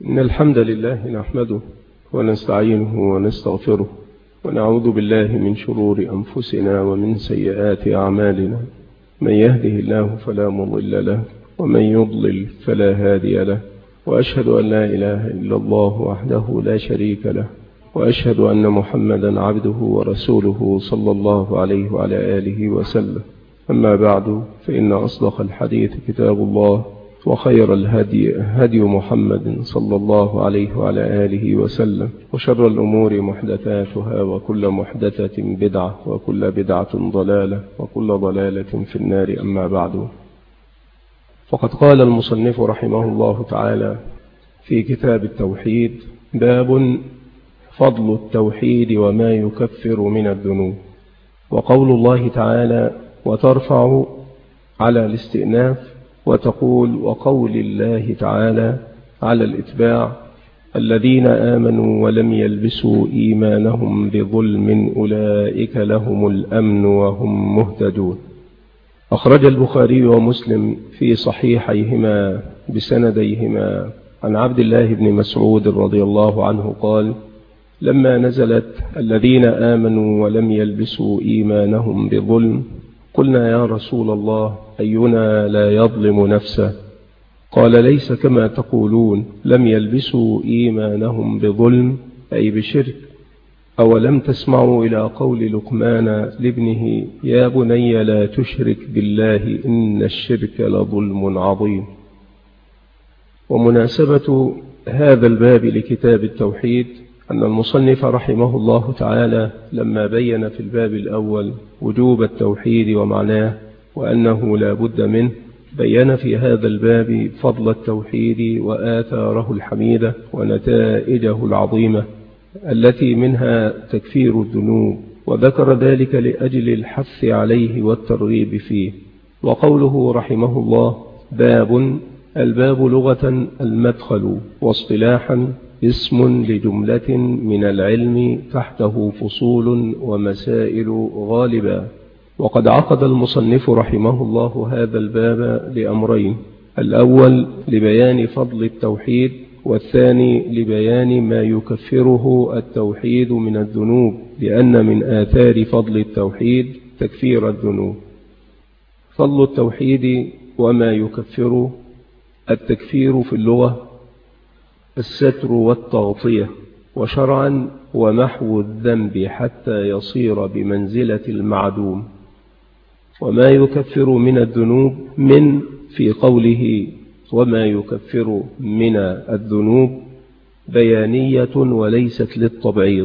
إن الحمد لله نحمده ونستعينه ونستغفره ونعوذ بالله من شرور أنفسنا ومن سيئات أعمالنا. من يهده الله فلا مضل له ومن يضلل فلا هادي له، وأشهد أن لا إله إلا الله وحده لا شريك له، وأشهد أن محمدا عبده ورسوله صلى الله عليه وعلى آله وسلم. أما بعد، فإن أصدق الحديث كتاب الله، وخير الهدي هدي محمد صلى الله عليه وعلى آله وسلم، وشر الأمور محدثاتها، وكل محدثة بدعة، وكل بدعة ضلالة، وكل ضلالة في النار. أما بعد، فقد قال المصنف رحمه الله تعالى في كتاب التوحيد: باب فضل التوحيد وما يكفر من الذنوب. وقول الله تعالى: وترفع على الاستئناف، وتقول وقول الله تعالى على الإتباع: الذين آمنوا ولم يلبسوا إيمانهم بظلم أولئك لهم الأمن وهم مهتدون. أخرج البخاري ومسلم في صحيحيهما بسنديهما عن عبد الله بن مسعود رضي الله عنه قال: لما نزلت الذين آمنوا ولم يلبسوا إيمانهم بظلم قلنا يا رسول الله أينا لا يظلم نفسه؟ قال: ليس كما تقولون، لم يلبسوا إيمانهم بظلم أي بشرك. أولم تسمعوا إلى قول لقمان لابنه: يا بني لا تشرك بالله إن الشرك لظلم عظيم. ومناسبة هذا الباب لكتاب التوحيد أن المصنف رحمه الله تعالى لما بين في الباب الأول وجوب التوحيد ومعناه وأنه لا بد منه، بين في هذا الباب فضل التوحيد وآثاره الحميدة ونتائجه العظيمة التي منها تكفير الذنوب، وذكر ذلك لأجل الحث عليه والترغيب فيه. وقوله رحمه الله: باب، الباب لغة المدخل، واصطلاحا اسم لجملة من العلم تحته فصول ومسائل غالبا. وقد عقد المصنف رحمه الله هذا الباب لأمرين: الأول لبيان فضل التوحيد، والثاني لبيان ما يكفره التوحيد من الذنوب، لأن من آثار فضل التوحيد تكفير الذنوب. فضل التوحيد وما يكفره: التكفير في اللغة الستر والتغطية، وشرعا ومحو الذنب حتى يصير بمنزلة المعدوم. وما يكفر من الذنوب من في قوله وما يكفر من الذنوب بيانية وليست للتبعيض،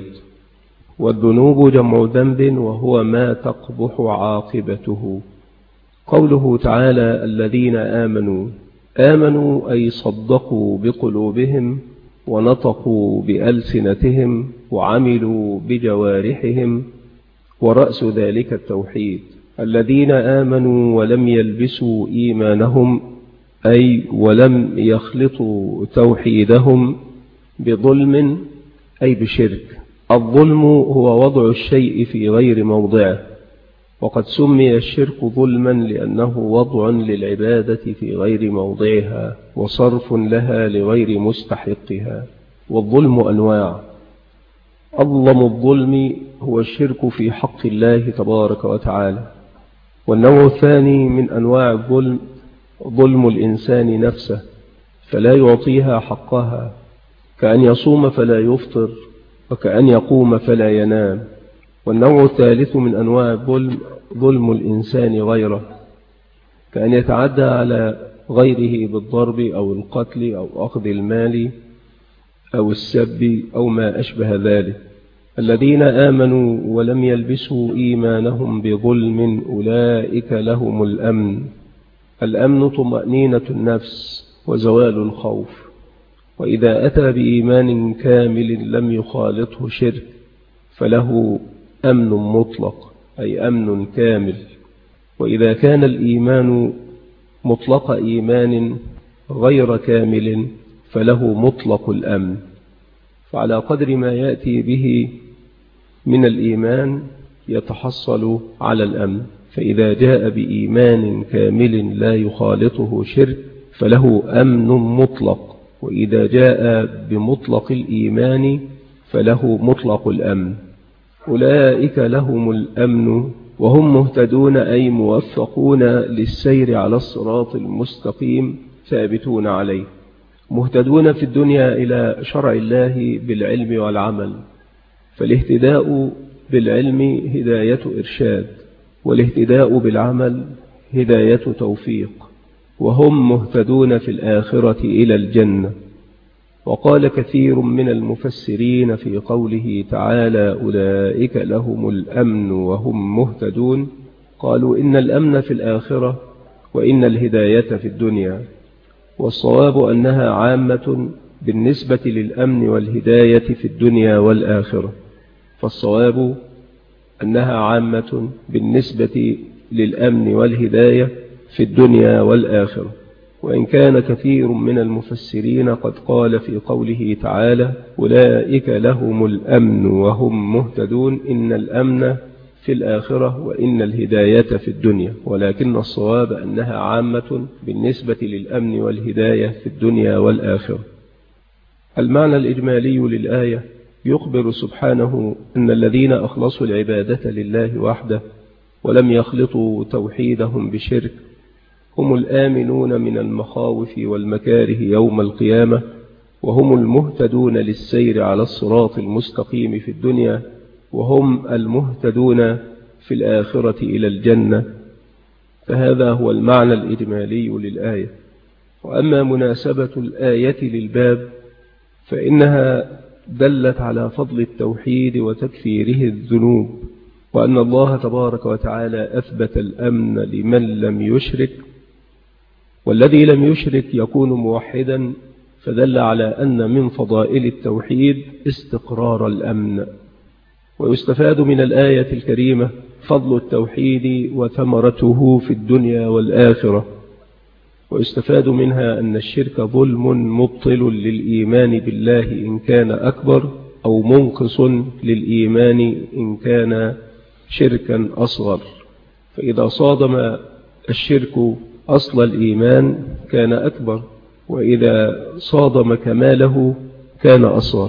والذنوب جمع ذنب وهو ما تقبح عاقبته. قوله تعالى: الذين آمنوا، آمنوا أي صدقوا بقلوبهم ونطقوا بألسنتهم وعملوا بجوارحهم، ورأس ذلك التوحيد. الذين آمنوا ولم يلبسوا إيمانهم أي ولم يخلطوا توحيدهم بظلم أي بشرك. الظلم هو وضع الشيء في غير موضعه، وقد سمي الشرك ظلما لأنه وضع للعبادة في غير موضعها وصرف لها لغير مستحقها. والظلم أنواع: أظلم الظلم هو الشرك في حق الله تبارك وتعالى. والنوع الثاني من أنواع الظلم ظلم الإنسان نفسه فلا يعطيها حقها، كأن يصوم فلا يفطر، وكأن يقوم فلا ينام. والنوع الثالث من أنواع الظلم ظلم الإنسان غيره، كأن يتعدى على غيره بالضرب أو القتل أو أخذ المال أو السب أو ما أشبه ذلك. الذين آمنوا ولم يلبسوا إيمانهم بظلم أولئك لهم الأمن. الأمن طمأنينة النفس وزوال الخوف، وإذا أتى بإيمان كامل لم يخالطه شرك فله أمن مطلق أي أمن كامل. وإذا كان الإيمان مطلق إيمان غير كامل فله مطلق الأمن. فعلى قدر ما يأتي به من الإيمان يتحصل على الأمن. فإذا جاء بإيمان كامل لا يخالطه شرك فله أمن مطلق وإذا جاء بمطلق الإيمان فله مطلق الأمن. أولئك لهم الأمن وهم مهتدون، أي موفقون للسير على الصراط المستقيم ثابتون عليه، مهتدون في الدنيا إلى شرع الله بالعلم والعمل، فالاهتداء بالعلم هداية إرشاد، والاهتداء بالعمل هداية توفيق، وهم مهتدون في الآخرة إلى الجنة. وقال كثير من المفسرين في قوله تعالى أولئك لهم الأمن وهم مهتدون، قالوا إن الأمن في الآخرة وإن الهداية في الدنيا، والصواب أنها عامة بالنسبة للأمن والهداية في الدنيا والآخرة، فالصواب أنها عامة بالنسبة للأمن والهداية في الدنيا والآخرة. وإن كان كثير من المفسرين قد قال في قوله تعالى أولئك لهم الأمن وهم مهتدون إن الأمن في الآخرة وإن الهداية في الدنيا، ولكن الصواب أنها عامة بالنسبة للأمن والهداية في الدنيا والآخرة. المعنى الإجمالي للآية يخبر سبحانه أن الذين أخلصوا العبادة لله وحده ولم يخلطوا توحيدهم بشرك هم الآمنون من المخاوف والمكاره يوم القيامة، وهم المهتدون للسير على الصراط المستقيم في الدنيا، وهم المهتدون في الآخرة إلى الجنة. فهذا هو المعنى الإجمالي للآية. وأما مناسبة الآية للباب فإنها دلت على فضل التوحيد وتكفيره الذنوب، وأن الله تبارك وتعالى أثبت الأمن لمن لم يشرك، والذي لم يشرك يكون موحدا، فدل على أن من فضائل التوحيد استقرار الأمن. ويستفاد من الآية الكريمة فضل التوحيد وثمرته في الدنيا والآخرة، ويستفاد منها أن الشرك ظلم مبطل للإيمان بالله إن كان أكبر، أو منقص للإيمان إن كان شركا أصغر، فإذا صادم الشرك أصل الإيمان كان أكبر، وإذا صادم كماله كان أصغر.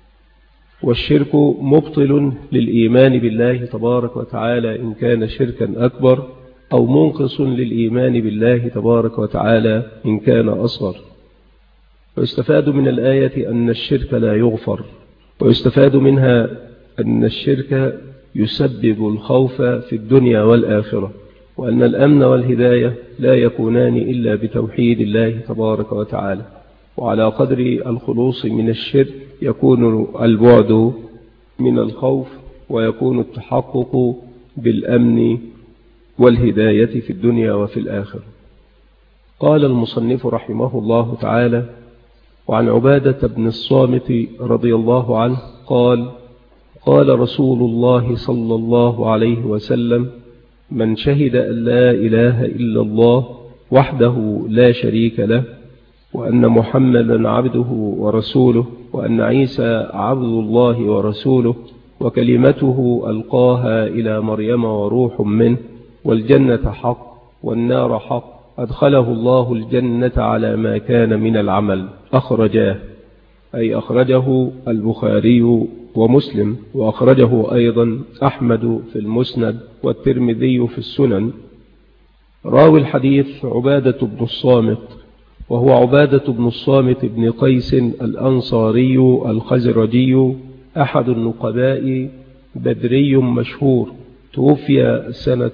والشرك مبطل للإيمان بالله تبارك وتعالى إن كان شركا أكبر، أو منقص للإيمان بالله تبارك وتعالى إن كان أصغر. ويستفاد من الآية أن الشرك لا يغفر، ويستفاد منها أن الشرك يسبب الخوف في الدنيا والآخرة، وأن الأمن والهداية لا يكونان إلا بتوحيد الله تبارك وتعالى، وعلى قدر الخلوص من الشرك يكون البعد من الخوف، ويكون التحقق بالأمن والهداية في الدنيا وفي الآخرة. قال المصنف رحمه الله تعالى: وعن عبادة بن الصامت رضي الله عنه قال: قال رسول الله صلى الله عليه وسلم: من شهد أن لا إله إلا الله وحده لا شريك له، وأن محمدا عبده ورسوله، وأن عيسى عبد الله ورسوله، وكلمته ألقاها إلى مريم وروح منه، والجنة حق والنار حق، أدخله الله الجنة على ما كان من العمل. أخرجاه، أي أخرجه البخاري ومسلم، وأخرجه أيضا أحمد في المسند والترمذي في السنن. راوي الحديث عبادة بن الصامت، وهو عبادة بن الصامت بن قيس الأنصاري الخزرجي، أحد النقباء، بدري مشهور، توفي سنة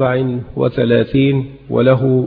34 وله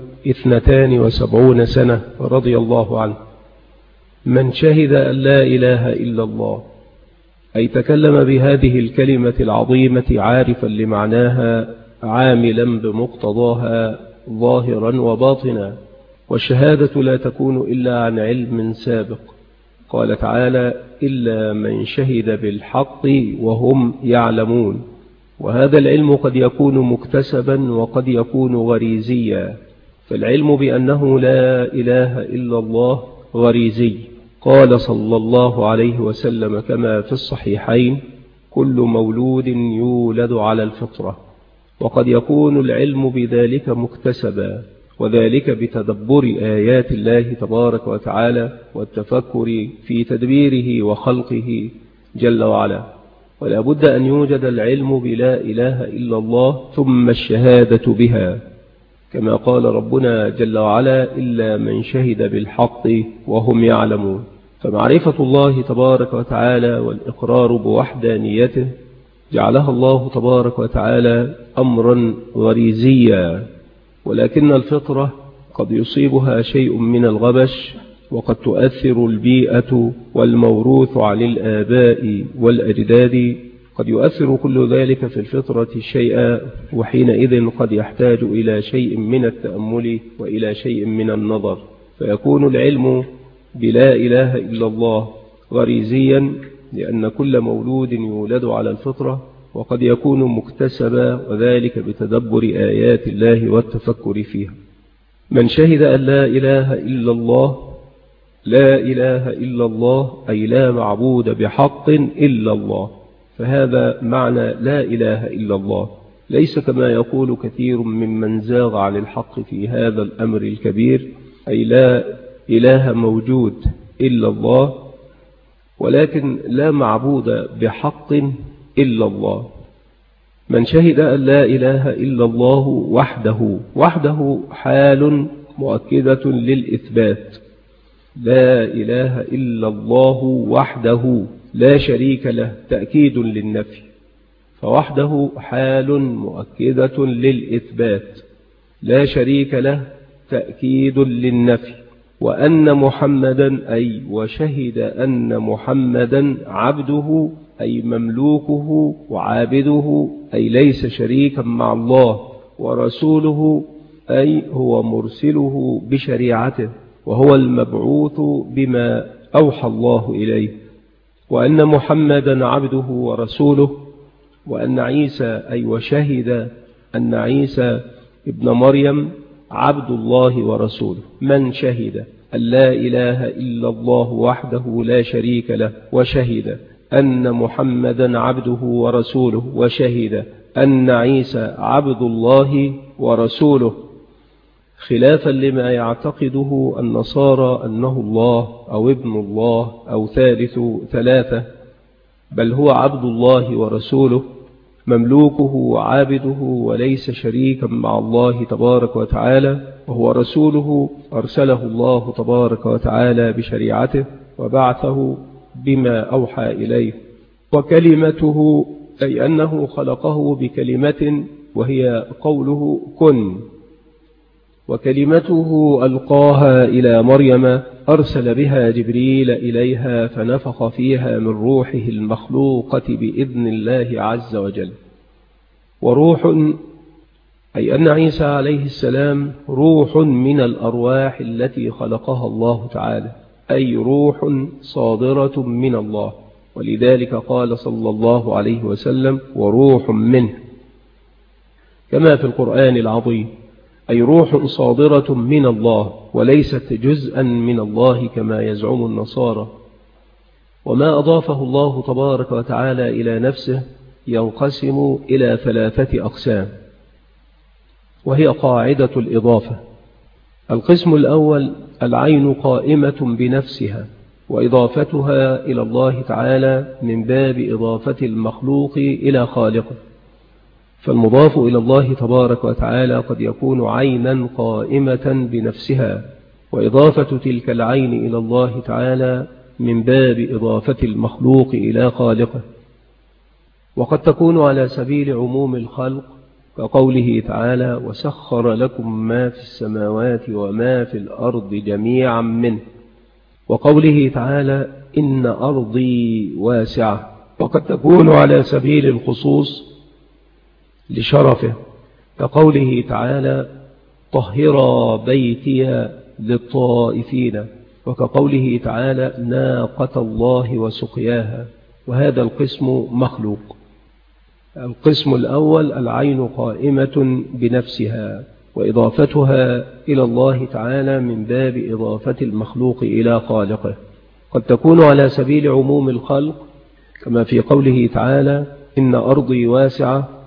72 سنة رضي الله عنه. من شهد أن لا إله إلا الله، أي تكلم بهذه الكلمة العظيمة عارفا لمعناها عاملا بمقتضاها ظاهرا وباطنا، والشهادة لا تكون إلا عن علم سابق. قال تعالى: إلا من شهد بالحق وهم يعلمون. وهذا العلم قد يكون مكتسبا وقد يكون غريزيا، فالعلم بأنه لا إله إلا الله غريزي. قال صلى الله عليه وسلم كما في الصحيحين: كل مولود يولد على الفطرة. وقد يكون العلم بذلك مكتسبا، وذلك بتدبر آيات الله تبارك وتعالى والتفكر في تدبيره وخلقه جل وعلا. ولا بد أن يوجد العلم بلا إله إلا الله ثم الشهادة بها، كما قال ربنا جل وعلا: إلا من شهد بالحق وهم يعلمون. فمعرفة الله تبارك وتعالى والإقرار بوحدانيته جعلها الله تبارك وتعالى أمرا غريزيا، ولكن الفطرة قد يصيبها شيء من الغبش، وقد تؤثر البيئة والموروث عن الآباء والأجداد، قد يؤثر كل ذلك في الفطرة شيئا، وحينئذ قد يحتاج إلى شيء من التأمل وإلى شيء من النظر، فيكون العلم بلا إله إلا الله غريزيا، لأن كل مولود يولد على الفطرة، وقد يكون مكتسبا، وذلك بتدبر آيات الله والتفكر فيها. من شهد أن لا إله إلا الله، لا إله إلا الله أي لا معبود بحق إلا الله، فهذا معنى لا إله إلا الله، ليس كما يقول كثير ممن زاغ عن الحق في هذا الأمر الكبير، أي لا إله موجود إلا الله، ولكن لا معبود بحق إلا الله. من شهد أن لا إله إلا الله وحده حال مؤكدة للإثبات، لا إله إلا الله وحده لا شريك له تأكيد للنفي، فوحده حال مؤكدة للإثبات، لا شريك له تأكيد للنفي. وأن محمدا أي وشهد أن محمدا عبده أي مملوكه وعابده، أي ليس شريكا مع الله، ورسوله أي هو مرسله بشريعته، وهو المبعوث بما أوحى الله إليه. وأن محمدا عبده ورسوله. وأن عيسى أي وشهد أن عيسى ابن مريم عبد الله ورسوله. من شهد أن لا إله إلا الله وحده لا شريك له، وشهد أن محمدا عبده ورسوله، وشهد أن عيسى عبد الله ورسوله، خلافا لما يعتقده النصارى أنه الله أو ابن الله أو ثالث ثلاثة، بل هو عبد الله ورسوله، مملوكه وعابده، وليس شريكا مع الله تبارك وتعالى، وهو رسوله أرسله الله تبارك وتعالى بشريعته وبعثه بما أوحى إليه. وكلمته أي أنه خلقه بكلمة وهي قوله كن، وكلمته ألقاها إلى مريم أرسل بها جبريل إليها فنفخ فيها من روحه المخلوقة بإذن الله عز وجل. وروح أي أن عيسى عليه السلام روح من الأرواح التي خلقها الله تعالى، أي روح صادرة من الله، ولذلك قال صلى الله عليه وسلم وروح منه، كما في القرآن العظيم، أي روح صادرة من الله وليست جزءا من الله كما يزعم النصارى. وما أضافه الله تبارك وتعالى إلى نفسه ينقسم إلى ثلاثة أقسام، وهي قاعدة الإضافة. القسم الأول العين قائمة بنفسها، وإضافتها إلى الله تعالى من باب إضافة المخلوق إلى خالقه، فالمضاف إلى الله تبارك وتعالى قد يكون عينا قائمة بنفسها، وإضافة تلك العين إلى الله تعالى من باب إضافة المخلوق إلى خالقه. وقد تكون على سبيل عموم الخلق، كقوله تعالى وسخر لكم ما في السماوات وما في الأرض جميعا منه، وقوله تعالى إن أرضي واسعة. وقد تكون على سبيل الخصوص لشرفه، كقوله تعالى طهر بيتي للطائفين، وكقوله تعالى ناقة الله وسقياها، وهذا القسم مخلوق. القسم الأول العين قائمة بنفسها، وإضافتها إلى الله تعالى من باب إضافة المخلوق إلى خالقه. قد تكون على سبيل عموم الخلق، كما في قوله تعالى إن أرضي واسعة،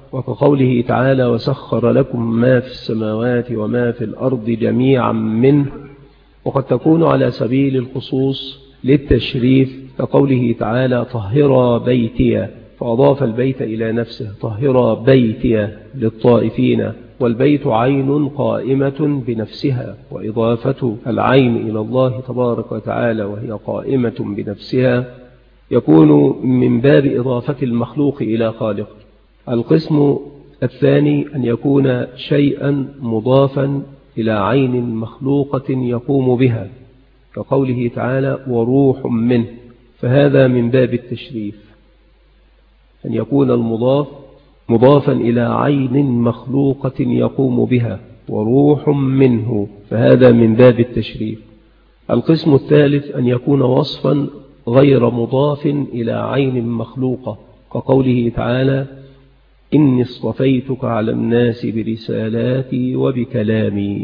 وكقوله تعالى وسخر لكم ما في السماوات وما في الأرض جميعا منه، وقد تكون على سبيل الخصوص للتشريف كقوله تعالى طهر بيتي، فأضاف البيت إلى نفسه طهر بيتي للطائفين، والبيت عين قائمة بنفسها، وإضافة العين إلى الله تبارك وتعالى وهي قائمة بنفسها يكون من باب إضافة المخلوق إلى خالق. القسم الثاني أن يكون شيئا مضافا إلى عين مخلوقة يقوم بها كقوله تعالى وروح منه، فهذا من باب التشريف، أن يكون المضاف مضافا إلى عين مخلوقة يقوم بها وروح منه، فهذا من باب التشريف. القسم الثالث أن يكون وصفا غير مضاف إلى عين مخلوقة كقوله تعالى إني اصطفيتك على الناس برسالاتي وبكلامي،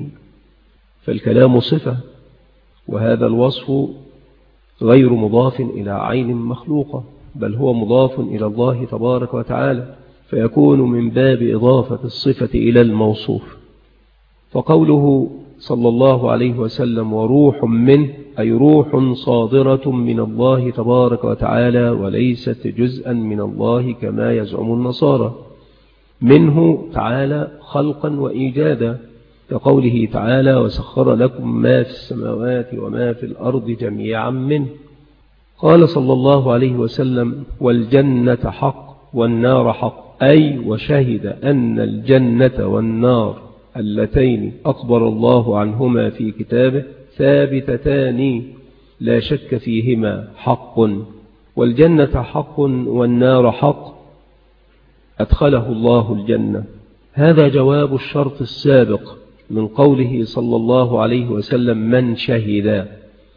فالكلام صفة، وهذا الوصف غير مضاف إلى عين مخلوقة، بل هو مضاف إلى الله تبارك وتعالى، فيكون من باب إضافة الصفة إلى الموصوف. فقوله صلى الله عليه وسلم وروح منه أي روح صادرة من الله تبارك وتعالى وليست جزءا من الله كما يزعم النصارى، منه تعالى خلقا وإيجادا كقوله تعالى وسخر لكم ما في السماوات وما في الأرض جميعا منه. قال صلى الله عليه وسلم والجنة حق والنار حق، أي وشهد أن الجنة والنار اللتين أخبر الله عنهما في كتابه ثابتتان لا شك فيهما حق، والجنة حق والنار حق أدخله الله الجنة. هذا جواب الشرط السابق من قوله صلى الله عليه وسلم من شهد.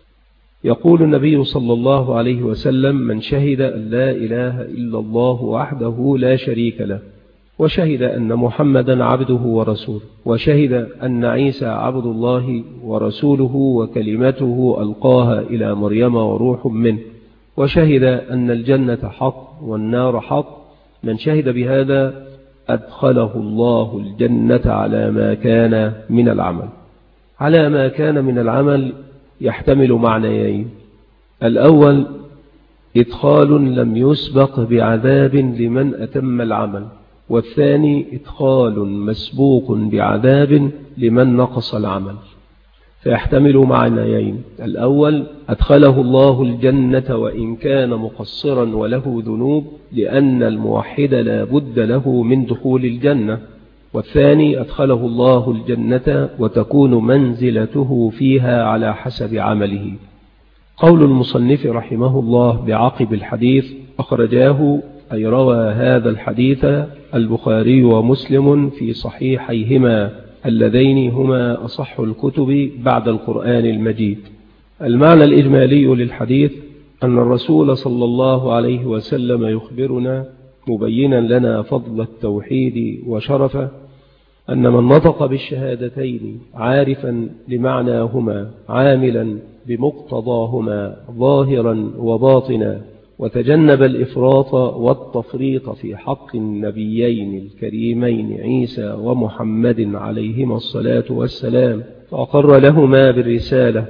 يقول النبي صلى الله عليه وسلم من شهد أن لا إله إلا الله وحده لا شريك له، وشهد أن محمدا عبده ورسوله، وشهد أن عيسى عبد الله ورسوله وكلمته ألقاها إلى مريم وروح منه، وشهد أن الجنة حق والنار حق، من شهد بهذا أدخله الله الجنة على ما كان من العمل. على ما كان من العمل يحتمل معنيين: الأول إدخال لم يسبق بعذاب لمن أتم العمل، والثاني إدخال مسبوق بعذاب لمن نقص العمل، فيحتمل معنيين: الأول أدخله الله الجنة وإن كان مقصرا وله ذنوب لأن الموحد لا بد له من دخول الجنة، والثاني أدخله الله الجنة وتكون منزلته فيها على حسب عمله. قول المصنف رحمه الله بعقب الحديث أخرجاه أي روى هذا الحديث البخاري ومسلم في صحيحيهما اللذين هما أصح الكتب بعد القرآن المجيد. المعنى الإجمالي للحديث أن الرسول صلى الله عليه وسلم يخبرنا مبينا لنا فضل التوحيد وشرفه أن من نطق بالشهادتين عارفا لمعناهما عاملا بمقتضاهما ظاهرا وباطنا، وتجنب الإفراط والتفريط في حق النبيين الكريمين عيسى ومحمد عليهما الصلاة والسلام، فأقر لهما بالرسالة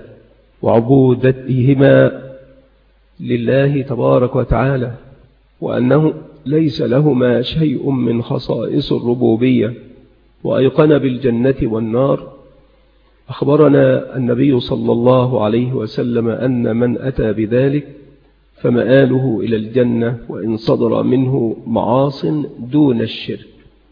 وعبودتهما لله تبارك وتعالى، وأنه ليس لهما شيء من خصائص الربوبية، وأيقن بالجنة والنار. أخبرنا النبي صلى الله عليه وسلم أن من أتى بذلك فمآله إلى الجنة وإن صدر منه معاص دون الشرك.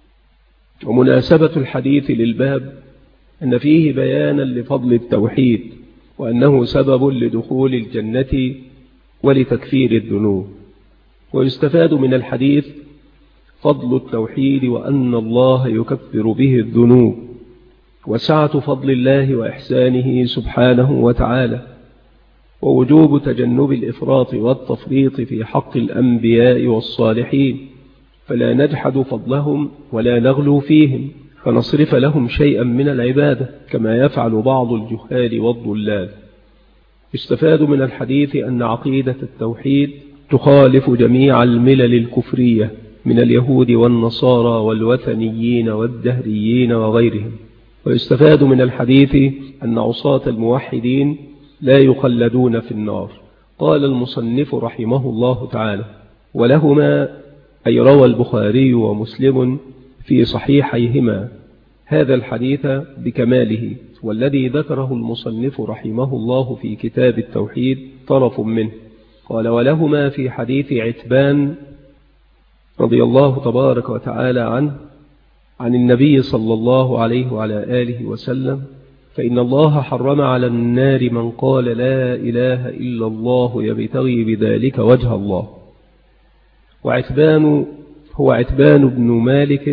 ومناسبة الحديث للباب أن فيه بيانا لفضل التوحيد وأنه سبب لدخول الجنة ولتكفير الذنوب. ويستفاد من الحديث فضل التوحيد وأن الله يكفر به الذنوب، وسعة فضل الله وإحسانه سبحانه وتعالى، ووجوب تجنب الإفراط والتفريط في حق الأنبياء والصالحين، فلا نجحد فضلهم ولا نغلو فيهم فنصرف لهم شيئا من العبادة كما يفعل بعض الجهال والضلال. يستفاد من الحديث أن عقيدة التوحيد تخالف جميع الملل الكفرية من اليهود والنصارى والوثنيين والدهريين وغيرهم. ويستفاد من الحديث أن عصاة الموحدين لا يخلدون في النار. قال المصنف رحمه الله تعالى: ولهما، أي روى البخاري ومسلم في صحيحيهما هذا الحديث بكماله، والذي ذكره المصنف رحمه الله في كتاب التوحيد طرف منه. قال: ولهما في حديث عتبان رضي الله تبارك وتعالى عنه عن النبي صلى الله عليه وعلى آله وسلم: فإن الله حرم على النار من قال لا إله إلا الله يبتغي بذلك وجه الله. وعتبان هو عتبان بن مالك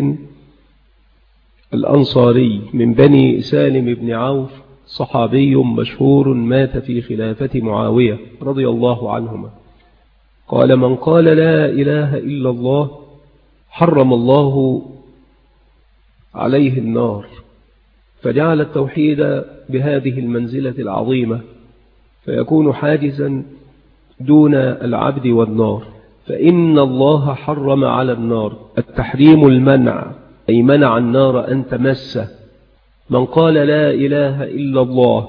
الأنصاري من بني سالم بن عوف، صحابي مشهور مات في خلافة معاوية رضي الله عنهما. قال: من قال لا إله إلا الله حرم الله عليه النار. فجعل التوحيد بهذه المنزلة العظيمة، فيكون حاجزا دون العبد والنار. فإن الله حرم على النار، التحريم المنع، أي منع النار أن تمسه. من قال لا إله إلا الله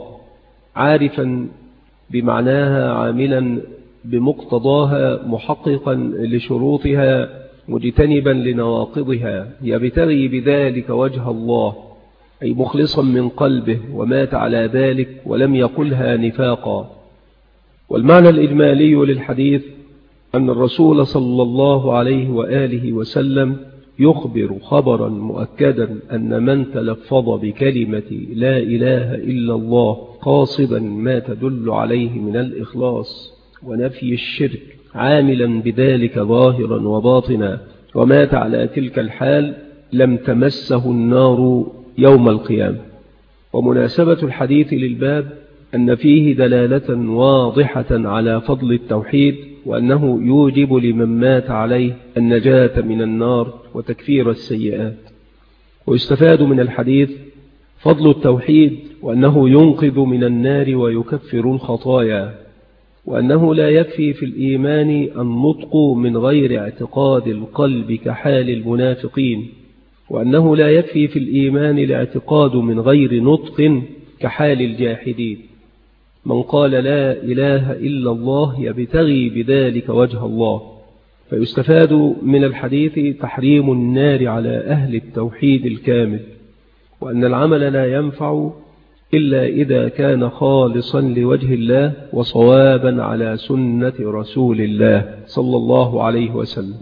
عارفا بمعناها، عاملا بمقتضاها، محققا لشروطها، مجتنبا لنواقضها، يبتغي بذلك وجه الله، أي مخلصا من قلبه، ومات على ذلك ولم يقلها نفاقا. والمعنى الإجمالي للحديث أن الرسول صلى الله عليه وآله وسلم يخبر خبرا مؤكدا أن من تلفظ بكلمة لا إله إلا الله قاصدا ما تدل عليه من الإخلاص ونفي الشرك، عاملا بذلك ظاهرا وباطنا، ومات على تلك الحال، لم تمسه النار يوم القيامة. ومناسبة الحديث للباب أن فيه دلالة واضحة على فضل التوحيد، وأنه يوجب لمن مات عليه النجاة من النار وتكفير السيئات. ويستفاد من الحديث فضل التوحيد، وأنه ينقذ من النار ويكفر الخطايا، وأنه لا يكفي في الإيمان النطق من غير اعتقاد القلب كحال المنافقين، وأنه لا يكفي في الإيمان الاعتقاد من غير نطق كحال الجاحدين. من قال لا إله إلا الله يبتغي بذلك وجه الله. فيستفاد من الحديث تحريم النار على أهل التوحيد الكامل، وأن العمل لا ينفع إلا إذا كان خالصا لوجه الله وصوابا على سنة رسول الله صلى الله عليه وسلم.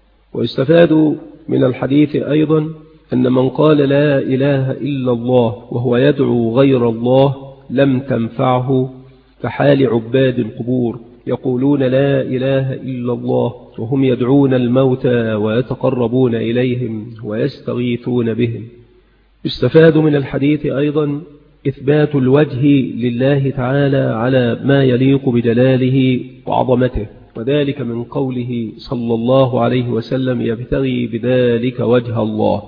ويستفاد من الحديث أيضا أن من قال لا إله إلا الله وهو يدعو غير الله لم تنفعه كحال عباد القبور، يقولون لا إله إلا الله وهم يدعون الموتى ويتقربون إليهم ويستغيثون بهم. يستفاد من الحديث أيضا إثبات الوجه لله تعالى على ما يليق بجلاله وعظمته، وذلك من قوله صلى الله عليه وسلم: يبتغي بذلك وجه الله.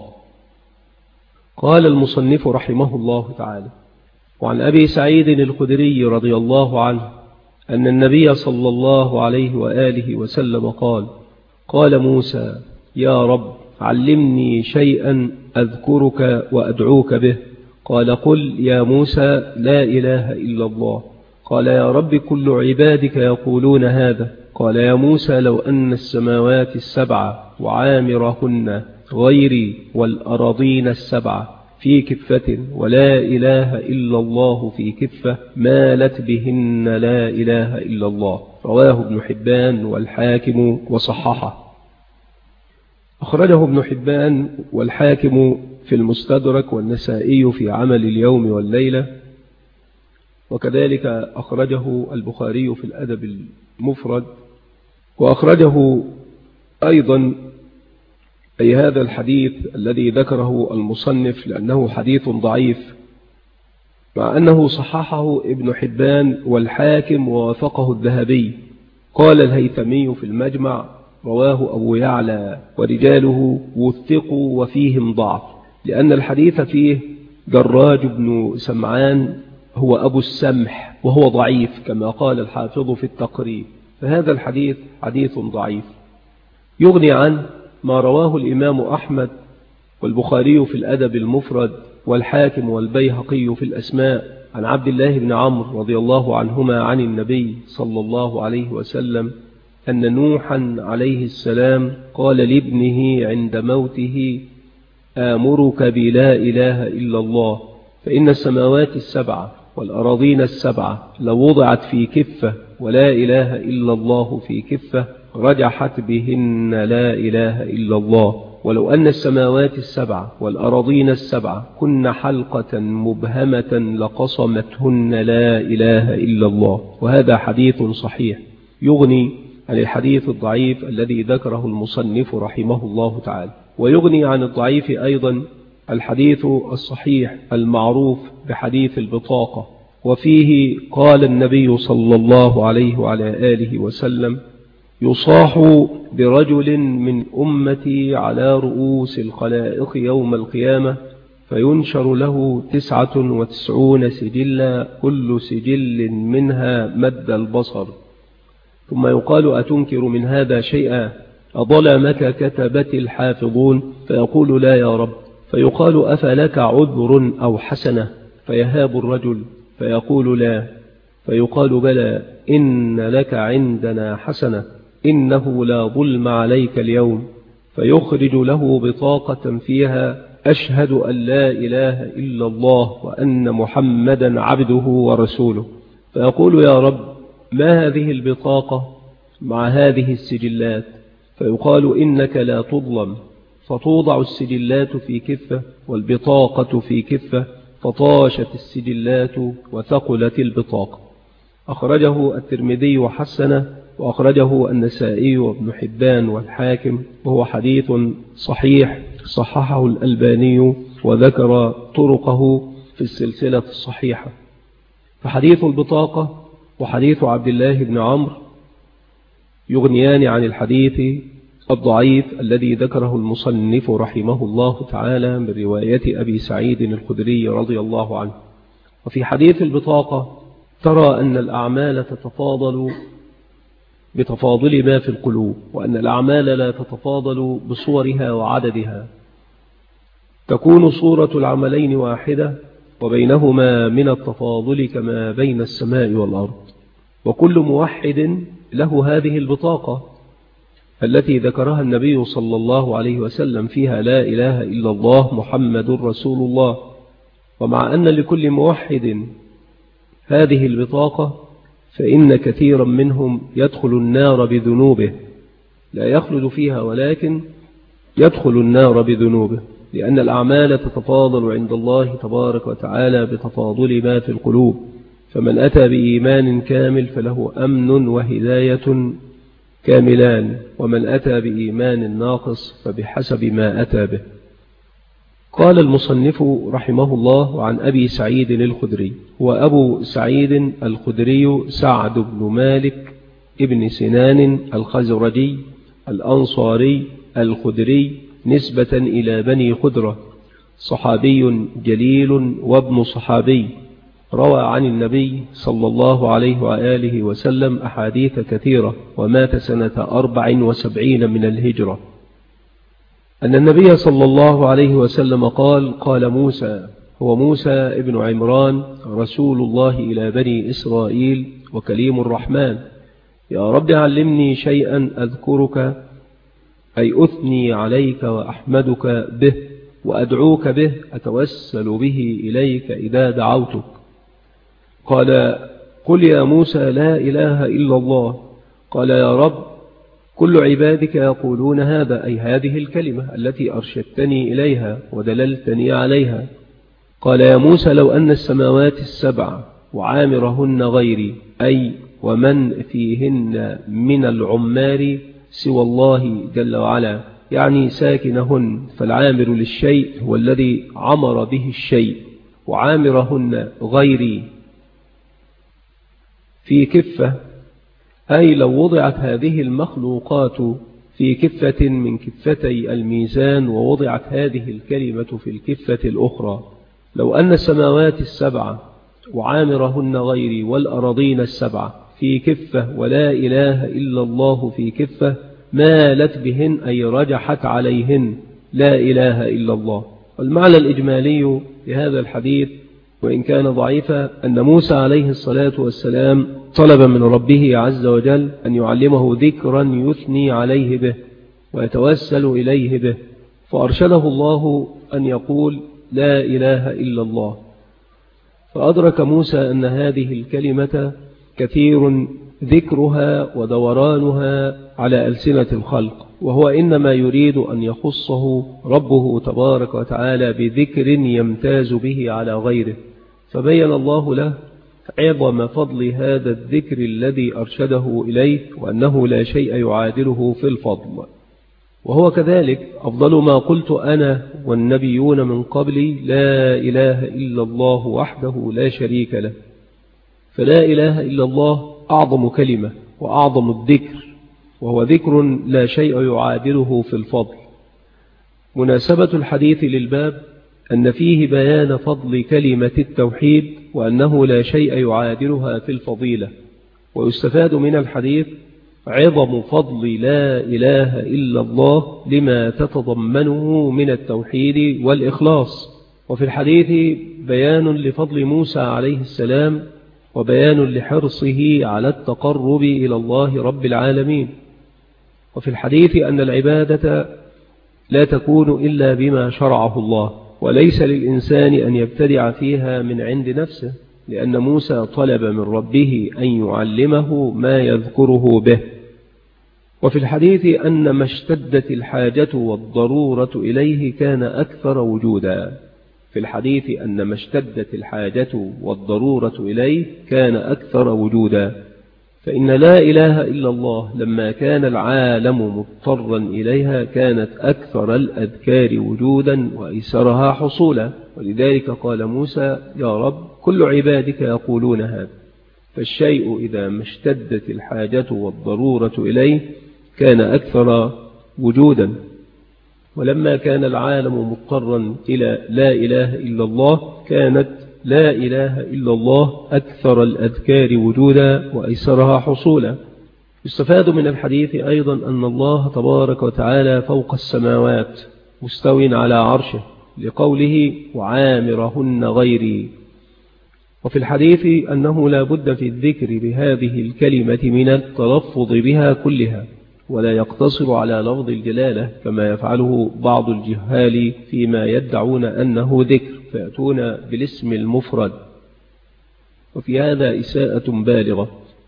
قال المصنف رحمه الله تعالى: وعن أبي سعيد الخدري رضي الله عنه أن النبي صلى الله عليه وآله وسلم قال: قال موسى: يا رب علمني شيئا أذكرك وأدعوك به. قال: قل يا موسى لا إله إلا الله. قال: يا رب كل عبادك يقولون هذا. قال: يا موسى لو أن السماوات السبع وعامرهن غيري والأراضين السبع في كفة ولا إله إلا الله في كفة مالت بهن لا إله إلا الله. رواه ابن حبان والحاكم وصححه. أخرجه ابن حبان والحاكم في المستدرك والنسائي في عمل اليوم والليلة، وكذلك أخرجه البخاري في الأدب المفرد. وأخرجه أيضا أي هذا الحديث الذي ذكره المصنف لأنه حديث ضعيف، مع أنه صححه ابن حبان والحاكم ووافقه الذهبي. قال الهيثمي في المجمع: رواه أبو يعلى ورجاله وثقوا وفيهم ضعف، لأن الحديث فيه جراج بن سمعان هو أبو السمح وهو ضعيف كما قال الحافظ في التقريب. فهذا الحديث حديث ضعيف. يغني عنه ما رواه الإمام أحمد والبخاري في الأدب المفرد والحاكم والبيهقي في الأسماء عن عبد الله بن عمرو رضي الله عنهما عن النبي صلى الله عليه وسلم أن نوحا عليه السلام قال لابنه عند موته: آمرك بلا إله إلا الله، فإن السماوات السبعة والأراضين السبعة لو وضعت في كفة ولا إله إلا الله في كفة رجحت بهن لا إله إلا الله، ولو أن السماوات السبعة والأراضين السبعة كن حلقة مبهمة لقصمتهن لا إله إلا الله. وهذا حديث صحيح يغني عن الحديث الضعيف الذي ذكره المصنف رحمه الله تعالى، ويغني عن الضعيف أيضا الحديث الصحيح المعروف بحديث البطاقة، وفيه قال النبي صلى الله عليه وعلى آله وسلم: يصاح برجل من أمتي على رؤوس الخلائق يوم القيامة فينشر له 99 سجلا كل سجل منها مد البصر، ثم يقال: أتنكر من هذا شيئا؟ أظلمك كتبت الحافظون؟ فيقول: لا يا رب. فيقال: أفلك عذر أو حسنة؟ فيهاب الرجل فيقول: لا. فيقال: بلى، إن لك عندنا حسنة، إنه لا ظلم عليك اليوم. فيخرج له بطاقة فيها: أشهد أن لا إله إلا الله وأن محمدا عبده ورسوله. فيقول: يا رب، ما هذه البطاقة مع هذه السجلات؟ فيقال: إنك لا تظلم. فتوضع السجلات في كفة والبطاقة في كفة، فطاشت السجلات وثقلت البطاقة. أخرجه الترمذي وحسنه، وأخرجه النسائي وابن حبان والحاكم، وهو حديث صحيح صححه الألباني وذكر طرقه في السلسلة الصحيحة. فحديث البطاقة وحديث عبد الله بن عمرو يغنيان عن الحديث الضعيف الذي ذكره المصنف رحمه الله تعالى من رواية أبي سعيد الخدري رضي الله عنه. وفي حديث البطاقة ترى أن الأعمال تتفاضل بتفاضل ما في القلوب، وأن الأعمال لا تتفاضل بصورها وعددها. تكون صورة العملين واحدة وبينهما من التفاضل كما بين السماء والأرض. وكل موحد له هذه البطاقة التي ذكرها النبي صلى الله عليه وسلم فيها: لا إله إلا الله محمد رسول الله. ومع أن لكل موحد هذه البطاقة، فإن كثيرا منهم يدخل النار بذنوبه، لا يخلد فيها ولكن يدخل النار بذنوبه، لأن الأعمال تتفاضل عند الله تبارك وتعالى بتفاضل ما في القلوب. فمن أتى بإيمان كامل فله أمن وهداية كاملان، ومن أتى بإيمان ناقص فبحسب ما أتى به. قال المصنف رحمه الله عن أبي سعيد الخدري: وأبو سعيد الخدري سعد بن مالك ابن سنان الخزرجي الأنصاري الخدري نسبة إلى بني خدرة، صحابي جليل وابن صحابي، روى عن النبي صلى الله عليه وآله وسلم أحاديث كثيرة، ومات سنة 74 من الهجرة. أن النبي صلى الله عليه وسلم قال موسى، هو موسى ابن عمران رسول الله إلى بني إسرائيل وكليم الرحمن: يا رب علمني شيئا أذكرك، أي أثني عليك وأحمدك به وأدعوك به، أتوسل به إليك إذا دعوتك. قال: قل يا موسى لا إله إلا الله. قال: يا رب، كل عبادك يقولون هذا، أي هذه الكلمة التي أرشدتني إليها ودللتني عليها. قال: يا موسى، لو أن السماوات السبع وعامرهن غيري، أي ومن فيهن من العمار سوى الله جل وعلا، يعني ساكنهن، فالعامر للشيء هو الذي عمر به الشيء، وعامرهن غيري في كفة، أي لو وضعت هذه المخلوقات في كفة من كفتي الميزان ووضعت هذه الكلمة في الكفة الأخرى، لو أن السماوات السبع وعامرهن غيري والأراضين السبع في كفة ولا إله إلا الله في كفة، مالت بهن أي رجحت عليهن لا إله إلا الله. والمعنى الإجمالي لهذا الحديث وإن كان ضعيفا أن موسى عليه الصلاة والسلام طلب من ربه عز وجل أن يعلمه ذكرا يثني عليه به ويتوسل إليه به، فأرشده الله أن يقول لا إله إلا الله. فأدرك موسى أن هذه الكلمة كثير ذكرها ودورانها على ألسنة الخلق، وهو إنما يريد أن يخصه ربه تبارك وتعالى بذكر يمتاز به على غيره، فبين الله له عظم فضل هذا الذكر الذي أرشده إليه، وأنه لا شيء يعادله في الفضل. وهو كذلك أفضل ما قلت أنا والنبيون من قبلي لا إله إلا الله وحده لا شريك له. فلا إله إلا الله أعظم كلمة وأعظم الذكر، وهو ذكر لا شيء يعادله في الفضل. مناسبة الحديث للباب أن فيه بيان فضل كلمة التوحيد وأنه لا شيء يعادلها في الفضيلة، ويستفاد من الحديث عظم فضل لا إله إلا الله لما تتضمنه من التوحيد والإخلاص. وفي الحديث بيان لفضل موسى عليه السلام وبيان لحرصه على التقرب إلى الله رب العالمين. وفي الحديث أن العبادة لا تكون إلا بما شرعه الله، وليس للإنسان أن يبتدع فيها من عند نفسه، لأن موسى طلب من ربه أن يعلمه ما يذكره به. وفي الحديث أن ما اشتدت الحاجة والضرورة إليه كان أكثر وجودا. في الحديث أن ما اشتدت الحاجة والضرورة إليه كان أكثر وجودا، فإن لا إله إلا الله لما كان العالم مضطرا إليها كانت أكثر الأذكار وجودا وأيسرها حصولا. ولذلك قال موسى يا رب كل عبادك يقولون هذا، فالشيء إذا ما اشتدت الحاجة والضرورة إليه كان أكثر وجودا. ولما كان العالم مضطرا إلى لا إله إلا الله كانت لا إله إلا الله أكثر الأذكار وجودا وأيسرها حصولا. يستفاد من الحديث أيضا أن الله تبارك وتعالى فوق السماوات مستو على عرشه، لقوله وعامرهن غيري. وفي الحديث أنه لا بد في الذكر بهذه الكلمة من التلفظ بها كلها، ولا يقتصر على لفظ الجلالة كما يفعله بعض الجهال فيما يدعون أنه ذكر، فيأتون بالاسم المفرد، وفي هذا إساءة بالغة.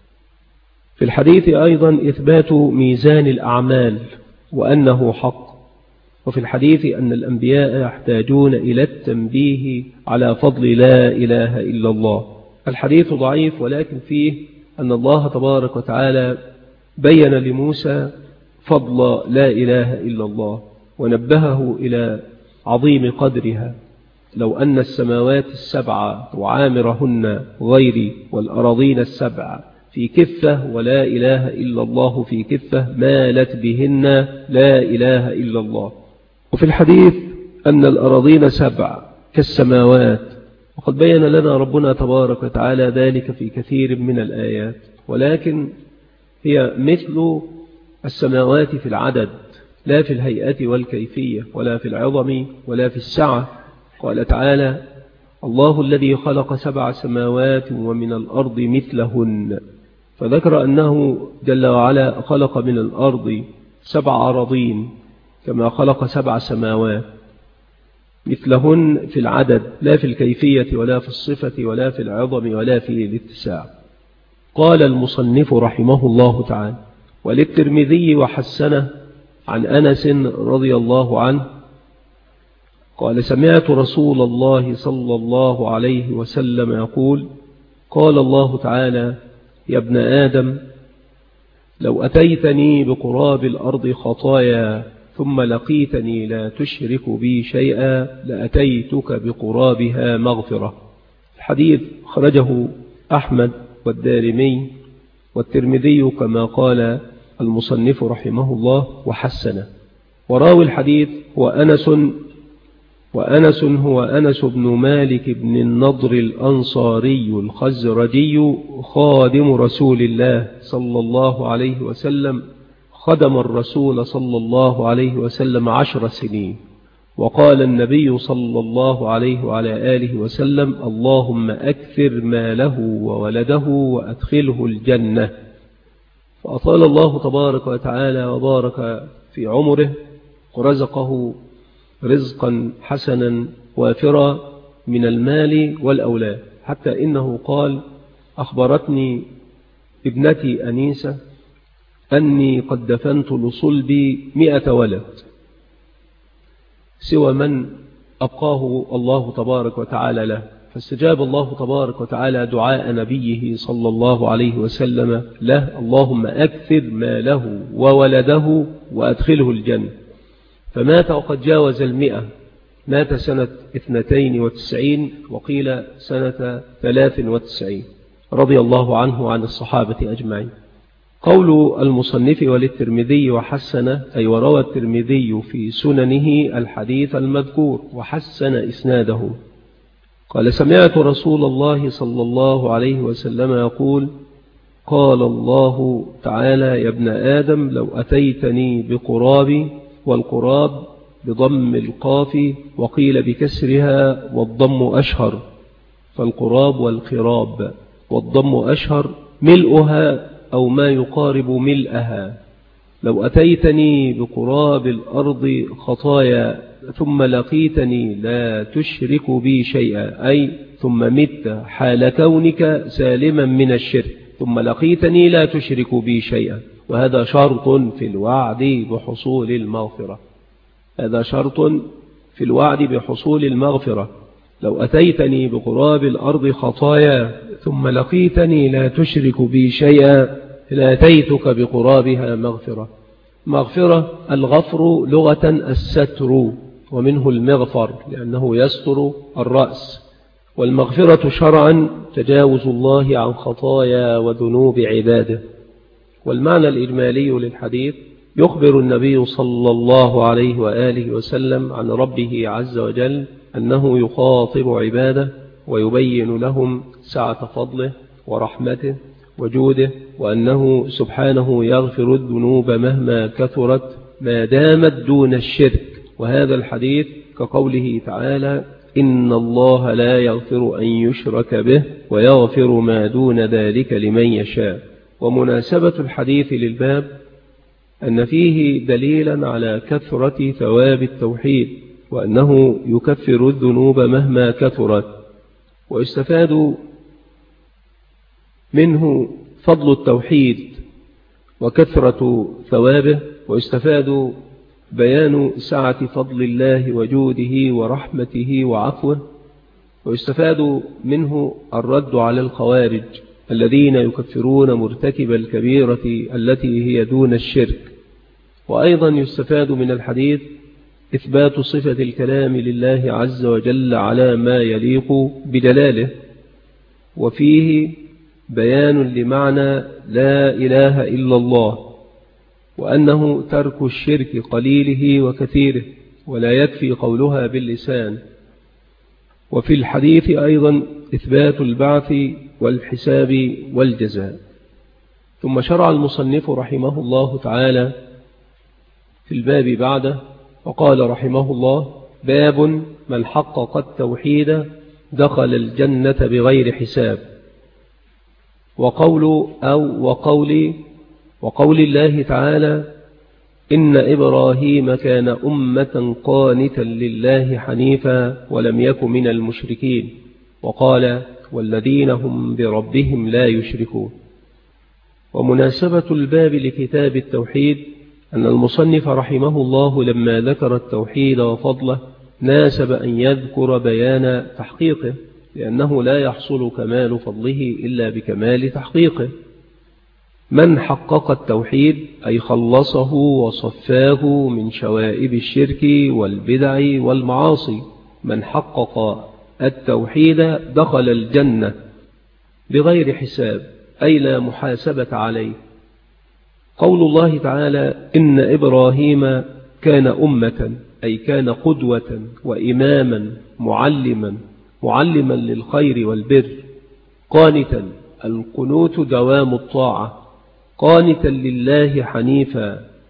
في الحديث أيضا إثبات ميزان الأعمال وأنه حق. وفي الحديث أن الأنبياء يحتاجون إلى التنبيه على فضل لا إله إلا الله. الحديث ضعيف، ولكن فيه أن الله تبارك وتعالى بين لموسى فضل لا إله إلا الله ونبهه إلى عظيم قدرها. لو أن السماوات السبع وعامرهن غيري والأراضين السبع في كفة ولا إله إلا الله في كفة مالت بهن لا إله إلا الله. وفي الحديث أن الأراضين سبع كالسماوات، وقد بين لنا ربنا تبارك وتعالى ذلك في كثير من الآيات، ولكن هي مثل السماوات في العدد لا في الهيئة والكيفية ولا في العظم ولا في السعة. قال تعالى الله الذي خلق 7 سماوات ومن الأرض مثلهن، فذكر أنه جل وعلا خلق من الأرض 7 أراضين كما خلق 7 سماوات مثلهن في العدد لا في الكيفية ولا في الصفة ولا في العظم ولا في الاتساع. قال المصنف رحمه الله تعالى وللترمذي وحسنه عن أنس رضي الله عنه قال سمعت رسول الله صلى الله عليه وسلم يقول قال الله تعالى يا ابن آدم لو أتيتني بقراب الأرض خطايا ثم لقيتني لا تشرك بي شيئا لأتيتك بقرابها مغفرة. الحديث خرجه أحمد والدارمي والترمذي كما قال المصنف رحمه الله وحسنه. وراوي الحديث وأنس هو أنس بن مالك بن النضر الأنصاري الخزرجي خادم رسول الله صلى الله عليه وسلم خدم الرسول صلى الله عليه وسلم 10 سنين، وقال النبي صلى الله عليه وعلى آله وسلم: اللهم أكثر ماله وولده وأدخله الجنة. فأطال الله تبارك وتعالى وبارك في عمره ورزقه رزقا حسنا وافرا من المال والأولاد، حتى إنه قال: أخبرتني ابنتي أنيسة أني قد دفنت لصلبي 100 ولد سوى من أبقاه الله تبارك وتعالى له. فاستجاب الله تبارك وتعالى دعاء نبيه صلى الله عليه وسلم له: اللهم أكثر ماله وولده وأدخله الجنة. فمات وقد جاوز 100، مات سنة 92 وقيل سنة 93، رضي الله عنه وعن الصحابة أجمعين. قول المصنف: وللترمذي وحسن، أي وروى الترمذي في سننه الحديث المذكور وحسن إسناده. قال: سمعت رسول الله صلى الله عليه وسلم يقول: قال الله تعالى: يا ابن آدم لو أتيتني بقراب، والقراب بضم القاف وقيل بكسرها والضم أشهر، فالقراب والقراب والضم أشهر ملؤها أو ما يقارب ملئها. لو أتيتني بقراب الأرض خطايا ثم لقيتني لا تشرك بي شيئا، أي ثم مت حال كونك سالما من الشرك ثم لقيتني لا تشرك بي شيئا، وهذا شرط في الوعد بحصول المغفرة. هذا شرط في الوعد بحصول المغفرة. لو أتيتني بقراب الأرض خطايا ثم لقيتني لا تشرك بي شيئا لأتيتك بقرابها مغفرة. مغفرة، الغفر لغة الستر، ومنه المغفر لأنه يستر الرأس. والمغفرة شرعا تجاوز الله عن خطايا وذنوب عباده. والمعنى الإجمالي للحديث: يخبر النبي صلى الله عليه وآله وسلم عن ربه عز وجل أنه يخاطب عباده ويبين لهم سعة فضله ورحمته وجوده، وأنه سبحانه يغفر الذنوب مهما كثرت ما دامت دون الشرك. وهذا الحديث كقوله تعالى: إن الله لا يغفر أن يشرك به ويغفر ما دون ذلك لمن يشاء. ومناسبة الحديث للباب أن فيه دليلا على كثرة ثواب التوحيد، وأنه يكفر الذنوب مهما كثرت. ويستفاد منه فضل التوحيد وكثرة ثوابه، ويستفاد بيان سعة فضل الله وجوده ورحمته وعفوه، ويستفاد منه الرد على الخوارج الذين يكفرون مرتكب الكبيرة التي هي دون الشرك. وأيضا يستفاد من الحديث إثبات صفة الكلام لله عز وجل على ما يليق بجلاله، وفيه بيان لمعنى لا إله إلا الله، وأنه ترك الشرك قليله وكثيره، ولا يكفي قولها باللسان. وفي الحديث أيضا إثبات البعث والحساب والجزاء. ثم شرع المصنف رحمه الله تعالى في الباب بعده وقال رحمه الله: باب من حقق التوحيد دخل الجنة بغير حساب. وقول الله تعالى: إن إبراهيم كان أمة قانتا لله حنيفا ولم يك من المشركين. وقال: والذين هم بربهم لا يشركون. ومناسبة الباب لكتاب التوحيد أن المصنف رحمه الله لما ذكر التوحيد وفضله ناسب أن يذكر بيان تحقيقه، لأنه لا يحصل كمال فضله إلا بكمال تحقيقه. من حقق التوحيد أي خلصه وصفاه من شوائب الشرك والبدع والمعاصي. من حقق التوحيد دخل الجنة بغير حساب، أي لا محاسبة عليه. قول الله تعالى: إن إبراهيم كان أمة، أي كان قدوة وإماما معلما للخير والبر. قانتا، القنوت دوام الطاعة. قانتا لله حنيفا،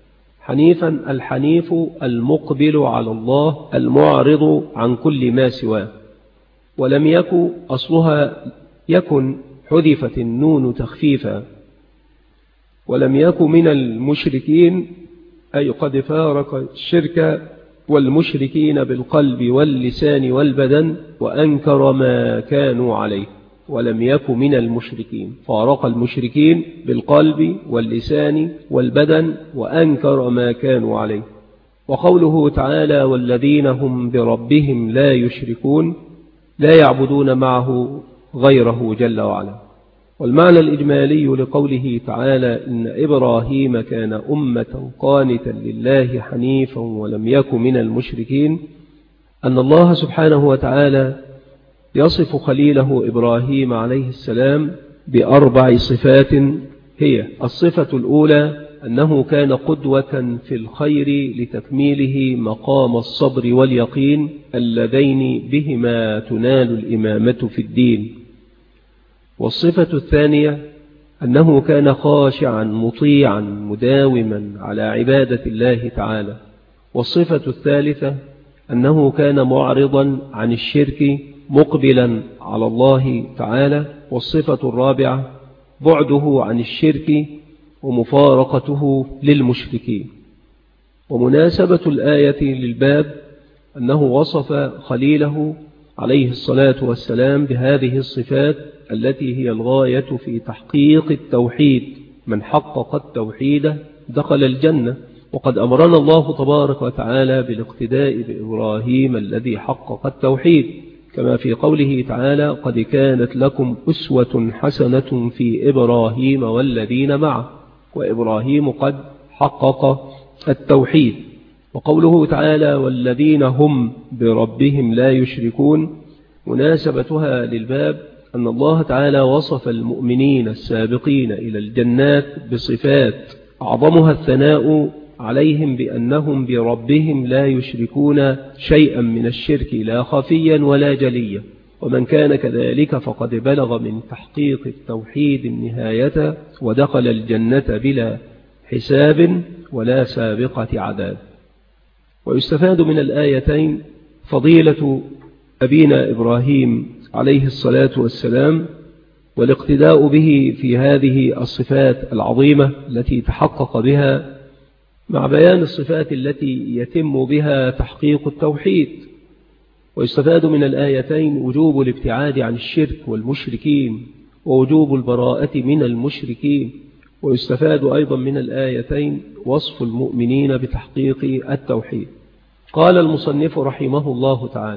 حنيفا الحنيف المقبل على الله المعرض عن كل ما سواه. ولم يكن أصلها يكن حذفت النون تخفيفا. ولم يكن من المشركين أي قد فارق الشرك والمشركين بالقلب واللسان والبدن وأنكر ما كانوا عليه. ولم يكن من المشركين، فارق المشركين بالقلب واللسان والبدن وأنكر ما كانوا عليه. وقوله تعالى والذين هم بربهم لا يشركون لا يعبدون معه غيره جل وعلا. والمعنى الإجمالي لقوله تعالى إن إبراهيم كان أمة قانتا لله حنيفا ولم يكن من المشركين أن الله سبحانه وتعالى يصف خليله إبراهيم عليه السلام ب4 صفات. هي الصفة الأولى أنه كان قدوة في الخير لتكميله مقام الصبر واليقين اللذين بهما تنال الإمامة في الدين. والصفة الثانية أنه كان خاشعا مطيعا مداوما على عبادة الله تعالى. والصفة الثالثة أنه كان معرضا عن الشرك مقبلا على الله تعالى. والصفة الرابعة بعده عن الشرك ومفارقته للمشركين. ومناسبة الآية للباب أنه وصف خليله عليه الصلاة والسلام بهذه الصفات التي هي الغاية في تحقيق التوحيد. من حقق التوحيد دخل الجنة. وقد أمرنا الله تبارك وتعالى بالاقتداء بإبراهيم الذي حقق التوحيد كما في قوله تعالى قد كانت لكم أسوة حسنة في إبراهيم والذين معه. وإبراهيم قد حقق التوحيد. وقوله تعالى والذين هم بربهم لا يشركون مناسبتها للباب أن الله تعالى وصف المؤمنين السابقين إلى الجنات بصفات أعظمها الثناء عليهم بأنهم بربهم لا يشركون شيئا من الشرك لا خفيا ولا جليا. ومن كان كذلك فقد بلغ من تحقيق التوحيد النهاية ودخل الجنة بلا حساب ولا سابقة عذاب. ويستفاد من الآيتين فضيلة أبينا إبراهيم عليه الصلاة والسلام والاقتداء به في هذه الصفات العظيمة التي تحقق بها مع بيان الصفات التي يتم بها تحقيق التوحيد. ويستفاد من الآيتين وجوب الابتعاد عن الشرك والمشركين ووجوب البراءة من المشركين. ويستفاد أيضا من الآيتين وصف المؤمنين بتحقيق التوحيد. قال المصنف رحمه الله تعالى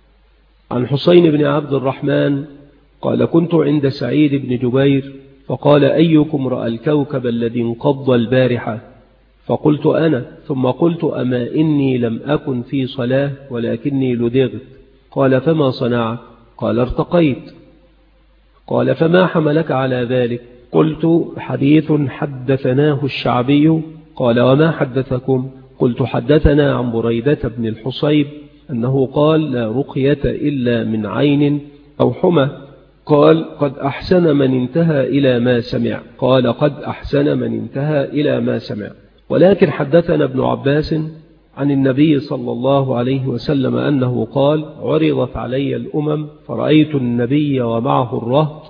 عن حسين بن عبد الرحمن قال كنت عند سعيد بن جبير فقال أيكم رأى الكوكب الذي انقض البارحة؟ فقلت أنا. ثم قلت أما إني لم أكن في صلاة ولكني لدغت. قال فما صنعت؟ قال ارتقيت. قال فما حملك على ذلك؟ قلت حديث حدثناه الشعبي. قال وما حدثكم؟ قلت حدثنا عن بريدة بن الحصيب أنه قال لا رقية إلا من عين أو حمى. قال قد أحسن من انتهى إلى ما سمع. قال قد أحسن من انتهى إلى ما سمع. ولكن حدثنا ابن عباس عن النبي صلى الله عليه وسلم أنه قال عرضت علي الأمم فرأيت النبي ومعه الرهط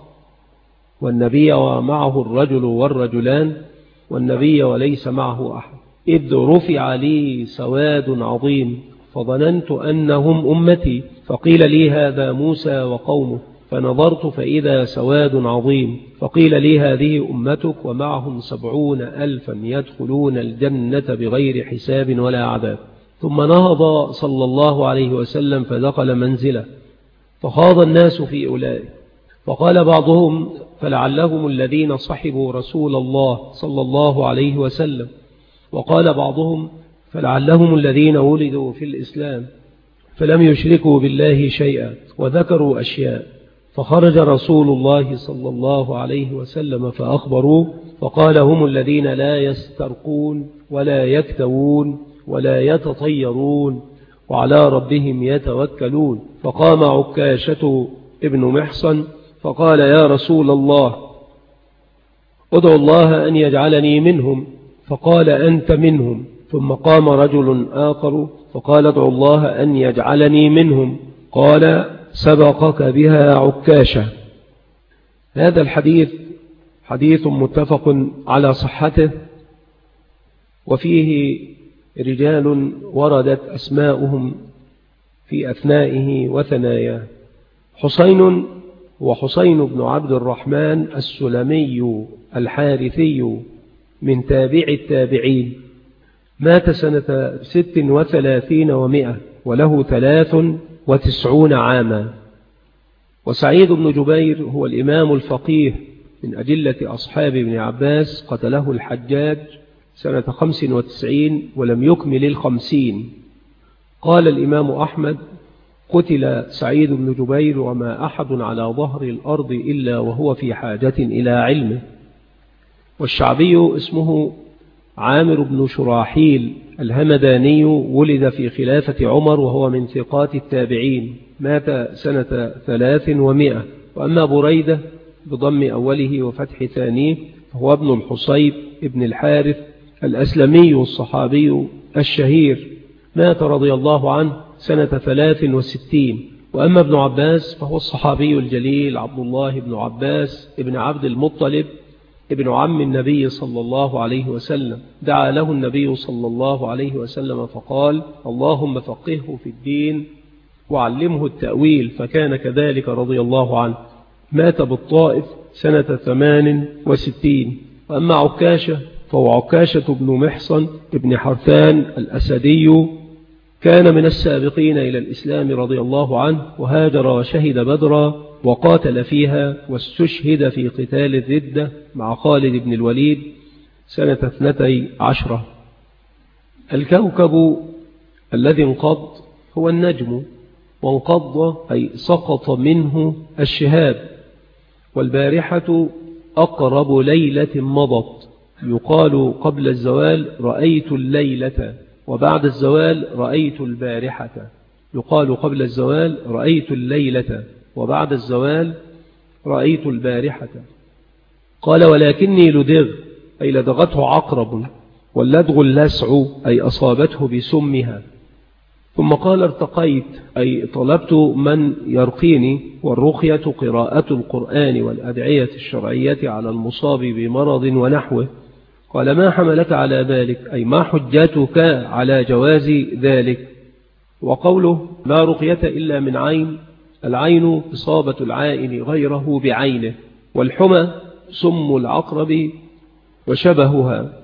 والنبي ومعه الرجل والرجلان والنبي وليس معه أحد إذ رفع لي سواد عظيم فظننت أنهم أمتي فقيل لي هذا موسى وقومه فنظرت فإذا سواد عظيم فقيل لي هذه أمتك ومعهم 70,000 يدخلون الجنة بغير حساب ولا عذاب. ثم نهض صلى الله عليه وسلم فدخل منزله فخاض الناس في أولئك فقال بعضهم فلعلهم الذين صحبوا رسول الله صلى الله عليه وسلم. وقال بعضهم فلعلهم الذين ولدوا في الإسلام فلم يشركوا بالله شيئا وذكروا أشياء. فخرج رسول الله صلى الله عليه وسلم فأخبروه فقال هم الذين لا يسترقون ولا يكتوون ولا يتطيرون وعلى ربهم يتوكلون. فقام عكاشة ابن محصن فقال يا رسول الله ادعو الله أن يجعلني منهم. فقال أنت منهم. ثم قام رجل آخر فقال ادعو الله أن يجعلني منهم، قال سبقك بها عكاشة. هذا الحديث حديث متفق على صحته، وفيه رجال وردت أسماؤهم في أثنائه وثناياه. حسين وحسين بن عبد الرحمن السلمي الحارثي من تابع التابعين، مات سنة 36 و100 وله 93 عاما. وسعيد بن جبير هو الإمام الفقيه من أجلة أصحاب ابن عباس، قتله الحجاج سنة 95 ولم يكمل 50. قال الإمام أحمد قتل سعيد بن جبير وما أحد على ظهر الأرض إلا وهو في حاجة إلى علمه. والشعبي اسمه عامر بن شراحيل الهمداني، ولد في خلافة عمر وهو من ثقات التابعين، مات سنة 3 و100. وأما بريدة بضم أوله وفتح ثانيه فهو ابن الحصيب ابن الحارث الأسلمي الصحابي الشهير، مات رضي الله عنه سنة 63. وأما ابن عباس فهو الصحابي الجليل عبد الله بن عباس ابن عبد المطلب ابن عم النبي صلى الله عليه وسلم. دعا له النبي صلى الله عليه وسلم فقال اللهم فقهه في الدين وعلمه التأويل، فكان كذلك رضي الله عنه. مات بالطائف سنة 68. وأما عكاشة فهو عكاشة بن محصن ابن حرثان الأسدي، كان من السابقين إلى الإسلام رضي الله عنه، وهاجر وشهد بدرا وقاتل فيها، واستشهد في قتال الردة مع خالد بن الوليد سنة 12. الكوكب الذي انقض هو النجم، وانقض أي سقط منه الشهاب. والبارحة أقرب ليلة مضت، يقال قبل الزوال رأيت الليلة، وبعد الزوال رأيت البارحة. يقال قبل الزوال رأيت الليلة، وبعد الزوال رأيت البارحة. قال ولكني لدغ أي لدغته عقرب، واللدغ اللسع أي أصابته بسمها. ثم قال ارتقيت أي طلبت من يرقيني، والرقية قراءة القرآن والأدعية الشرعية على المصاب بمرض ونحوه. قال ما حملك على ذلك أي ما حجتك على جواز ذلك. وقوله لا رقية إلا من عين، العين إصابة العائن غيره بعينه، والحمى سم العقرب وشبهها.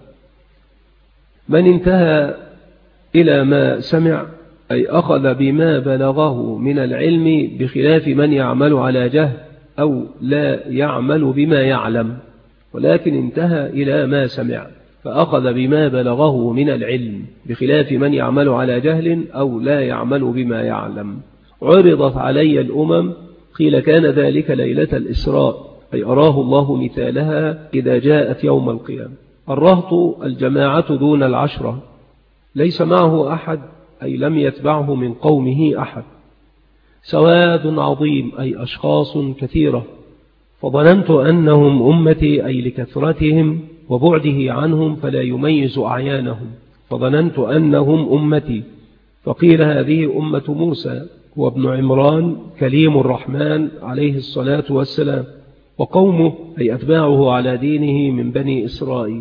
من انتهى إلى ما سمع أي أخذ بما بلغه من العلم، بخلاف من يعمل على جهل أو لا يعمل بما يعلم، ولكن انتهى إلى ما سمع فأخذ بما بلغه من العلم، بخلاف من يعمل على جهل أو لا يعمل بما يعلم. عرضت علي الأمم، قيل كان ذلك ليلة الإسراء، أي أراه الله مثالها إذا جاءت يوم القيامة. الرهط الجماعة دون العشرة، ليس معه أحد أي لم يتبعه من قومه أحد. سواد عظيم أي أشخاص كثيرة، فظننت أنهم أمتي أي لكثرتهم وبعده عنهم فلا يميز أعيانهم، فظننت أنهم أمتي. فقيل هذه أمة موسى وابن عمران كليم الرحمن عليه الصلاة والسلام، وقومه أي أتباعه على دينه من بني إسرائيل.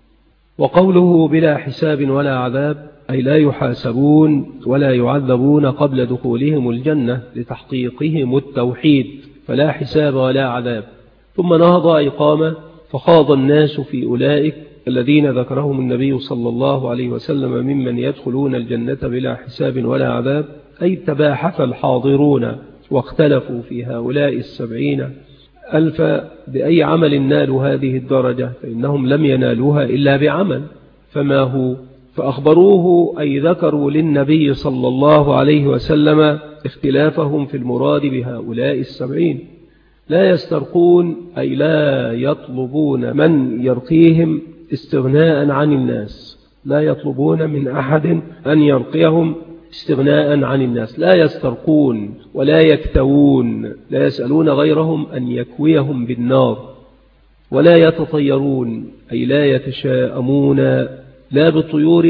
وقوله بلا حساب ولا عذاب أي لا يحاسبون ولا يعذبون قبل دخولهم الجنة لتحقيقهم التوحيد، فلا حساب ولا عذاب. ثم نهض أي قام، فخاض الناس في أولئك الذين ذكرهم النبي صلى الله عليه وسلم ممن يدخلون الجنة بلا حساب ولا عذاب، أي تباحث الحاضرون واختلفوا في هؤلاء 70,000 بأي عمل نالوا هذه الدرجة، فإنهم لم ينالوها إلا بعمل. فما هو؟ فأخبروه أي ذكروا للنبي صلى الله عليه وسلم اختلافهم في المراد بهؤلاء 70. لا يسترقون أي لا يطلبون من يرقيهم استغناء عن الناس، لا يطلبون من أحد أن يرقيهم استغناء عن الناس. لا يسترقون ولا يكتوون، لا يسألون غيرهم أن يكويهم بالنار. ولا يتطيرون أي لا يتشاءمون لا بالطيور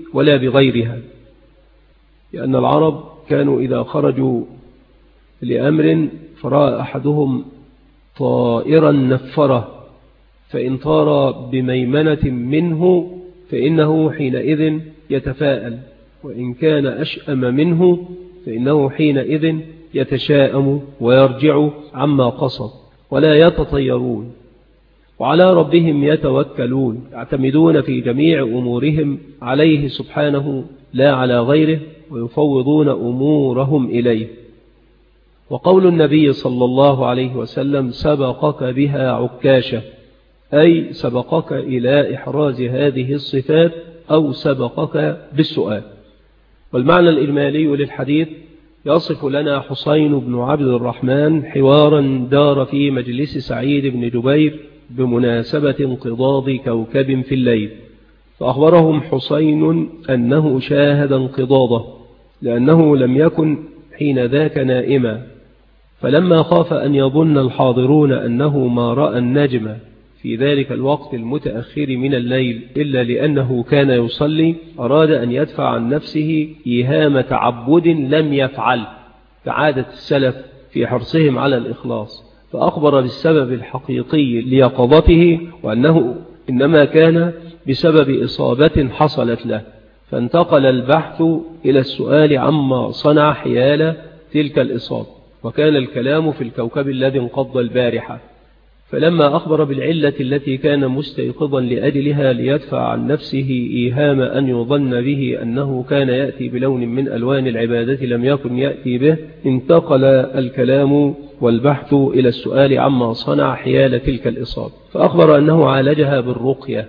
ولا بغيرها، لأن العرب كانوا إذا خرجوا لأمر فرأى أحدهم طائرا نفره فإن طار بميمنة منه فإنه حينئذ يتفاءل، وإن كان أشأم منه فإنه حينئذ يتشاءم ويرجع عما قصد، ولا يتطيرون، وعلى ربهم يتوكلون، يعتمدون في جميع أمورهم عليه سبحانه لا على غيره، ويفوضون أمورهم إليه. وقول النبي صلى الله عليه وسلم سبقك بها عكاشة، أي سبقك إلى إحراز هذه الصفات أو سبقك بالسؤال. والمعنى الإجمالي للحديث يصف لنا حسين بن عبد الرحمن حوارا دار في مجلس سعيد بن جبير بمناسبة انقضاض كوكب في الليل، فأخبرهم حسين أنه شاهد انقضاضه لأنه لم يكن حين ذاك نائما، فلما خاف أن يظن الحاضرون أنه ما رأى النجم في ذلك الوقت المتأخر من الليل إلا لأنه كان يصلي، أراد أن يدفع عن نفسه إيهام تعبد لم يفعل كعادة السلف في حرصهم على الإخلاص، فأخبر بالسبب الحقيقي ليقظته وأنه إنما كان بسبب إصابة حصلت له، فانتقل البحث إلى السؤال عما صنع حيال تلك الإصابة، وكان الكلام في الكوكب الذي انقض البارحة. فلما أخبر بالعلة التي كان مستيقظا لأجلها ليدفع عن نفسه إيهام أن يظن به أنه كان يأتي بلون من ألوان العبادة لم يكن يأتي به، انتقل الكلام والبحث إلى السؤال عما صنع حيال تلك الإصابة، فأخبر أنه عالجها بالرقية.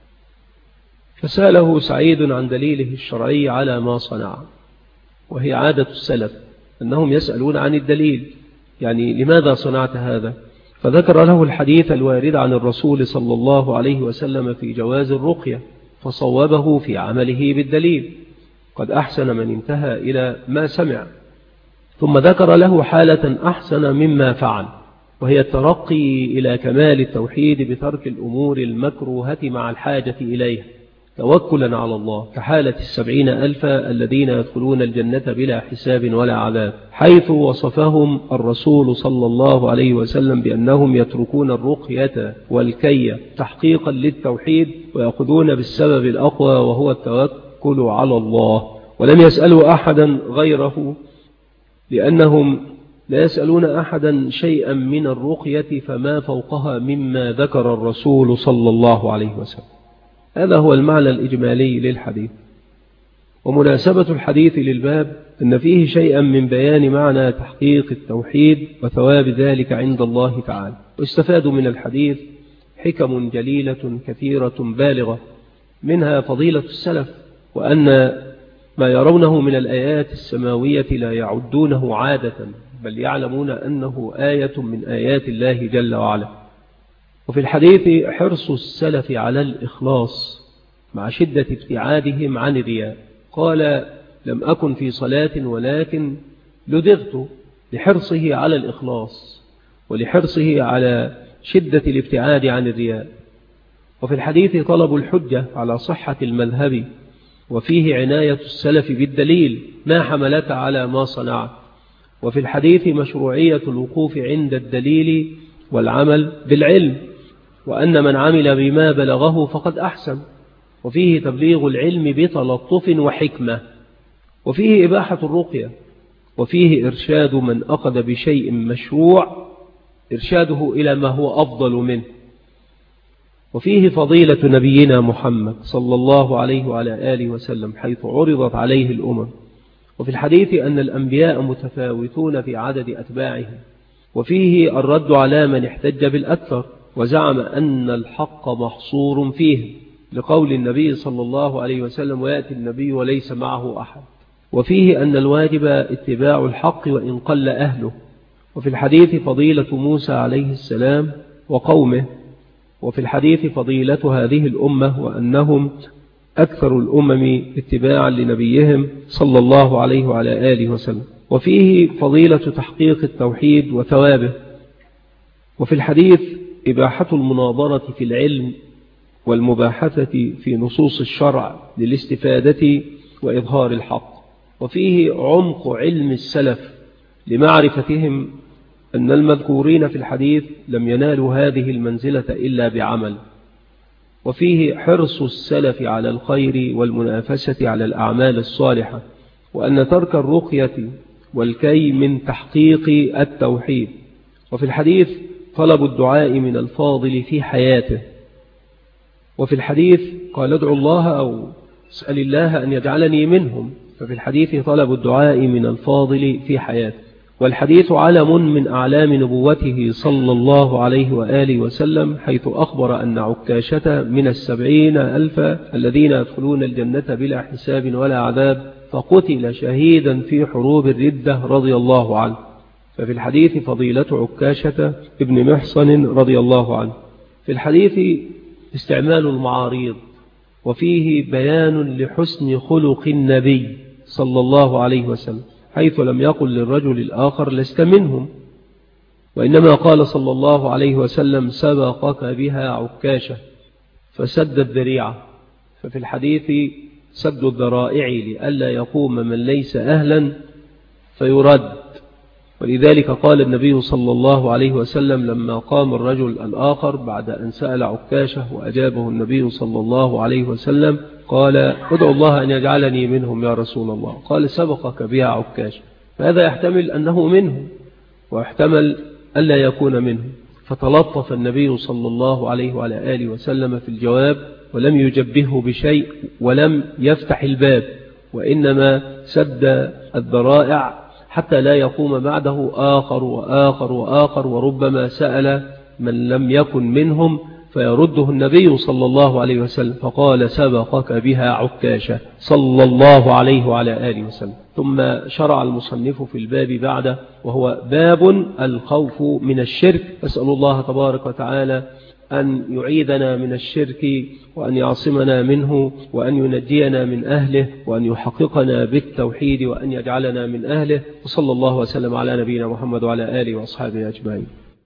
فسأله سعيد عن دليله الشرعي على ما صنع، وهي عادة السلف أنهم يسألون عن الدليل، يعني لماذا صنعت هذا؟ فذكر له الحديث الوارد عن الرسول صلى الله عليه وسلم في جواز الرقية، فصوبه في عمله بالدليل، قد أحسن من انتهى إلى ما سمع. ثم ذكر له حالة أحسن مما فعل، وهي الترقي إلى كمال التوحيد بترك الأمور المكروهة مع الحاجة إليها توكلا على الله، كحالة 70,000 الذين يدخلون الجنة بلا حساب ولا عذاب، حيث وصفهم الرسول صلى الله عليه وسلم بأنهم يتركون الرقية والكي تحقيقا للتوحيد ويأخذون بالسبب الأقوى وهو التوكل على الله، ولم يسألوا أحدا غيره لأنهم لا يسألون أحدا شيئا من الرقية فما فوقها مما ذكر الرسول صلى الله عليه وسلم. هذا هو المعنى الإجمالي للحديث. ومناسبة الحديث للباب أن فيه شيئا من بيان معنى تحقيق التوحيد وثواب ذلك عند الله تعالى، واستفادوا من الحديث حكم جليلة كثيرة بالغة، منها فضيلة السلف، وأن ما يرونه من الآيات السماوية لا يعدونه عادة، بل يعلمون أنه آية من آيات الله جل وعلا. وفي الحديث حرص السلف على الإخلاص مع شدة ابتعادهم عن الرياء. قال لم أكن في صلاة ولكن لدغت، لحرصه على الإخلاص ولحرصه على شدة الابتعاد عن الرياء. وفي الحديث طلب الحجة على صحة المذهب، وفيه عناية السلف بالدليل ما حملك على ما صنعت. وفي الحديث مشروعية الوقوف عند الدليل والعمل بالعلم، وأن من عمل بما بلغه فقد أحسن. وفيه تبليغ العلم بتلطف وحكمة، وفيه إباحة الرقية، وفيه إرشاد من أخذ بشيء مشروع إرشاده إلى ما هو أفضل منه. وفيه فضيلة نبينا محمد صلى الله عليه وعلى آله وسلم حيث عرضت عليه الأمم. وفي الحديث أن الأنبياء متفاوتون في عدد أتباعهم. وفيه الرد على من احتج بالأكثر وزعم أن الحق محصور فيه، لقول النبي صلى الله عليه وسلم ويأتي النبي وليس معه أحد. وفيه أن الواجب اتباع الحق وإن قل أهله. وفي الحديث فضيلة موسى عليه السلام وقومه. وفي الحديث فضيلة هذه الأمة وأنهم أكثر الأمم اتباعا لنبيهم صلى الله عليه وعلى آله وسلم. وفيه فضيلة تحقيق التوحيد وثوابه. وفي الحديث إباحة المناظرة في العلم والمباحثة في نصوص الشرع للاستفادة وإظهار الحق، وفيه عمق علم السلف لمعرفتهم أن المذكورين في الحديث لم ينالوا هذه المنزلة إلا بعمل، وفيه حرص السلف على الخير والمنافسة على الأعمال الصالحة، وأن ترك الرقية والكي من تحقيق التوحيد. وفي الحديث طلب الدعاء من الفاضل في حياته، وفي الحديث قال ادعوا الله أو اسأل الله أن يجعلني منهم، ففي الحديث طلب الدعاء من الفاضل في حياته. والحديث علم من أعلام نبوته صلى الله عليه وآله وسلم، حيث أخبر أن عكاشة من 70,000 الذين يدخلون الجنة بلا حساب ولا عذاب، فقتل شهيدا في حروب الردة رضي الله عنه. ففي الحديث فضيلة عكاشة ابن محصن رضي الله عنه. في الحديث استعمال المعاريض، وفيه بيان لحسن خلق النبي صلى الله عليه وسلم، حيث لم يقل للرجل الآخر لست منهم، وإنما قال صلى الله عليه وسلم سبقك بها عكاشة فسد الذريعة. ففي الحديث سد الذرائع لئلا يقوم من ليس أهلا فيرد، ولذلك قال النبي صلى الله عليه وسلم لما قام الرجل الآخر بعد أن سأل عكاشة وأجابه النبي صلى الله عليه وسلم قال ادعو الله أن يجعلني منهم يا رسول الله، قال سبقك بها عكاشة. فهذا يحتمل أنه منهم ويحتمل ألا يكون منهم، فتلطف النبي صلى الله عليه وعلى آله وسلم في الجواب، ولم يجبهه بشيء ولم يفتح الباب، وإنما سد الذرائع حتى لا يقوم بعده آخر وآخر وآخر، وربما سأل من لم يكن منهم فيرده النبي صلى الله عليه وسلم، فقال سبقك بها عكاشة صلى الله عليه وعلى آله وسلم. ثم شرع المصنف في الباب بعده، وهو باب الخوف من الشرك. أسأل الله تبارك وتعالى أن يعيذنا من الشرك، وأن يعصمنا منه، وأن ينجينا من أهله، وأن يحققنا بالتوحيد، وأن يجعلنا من أهله. وصلى الله وسلم على نبينا محمد وعلى آله وأصحابه أجمعين.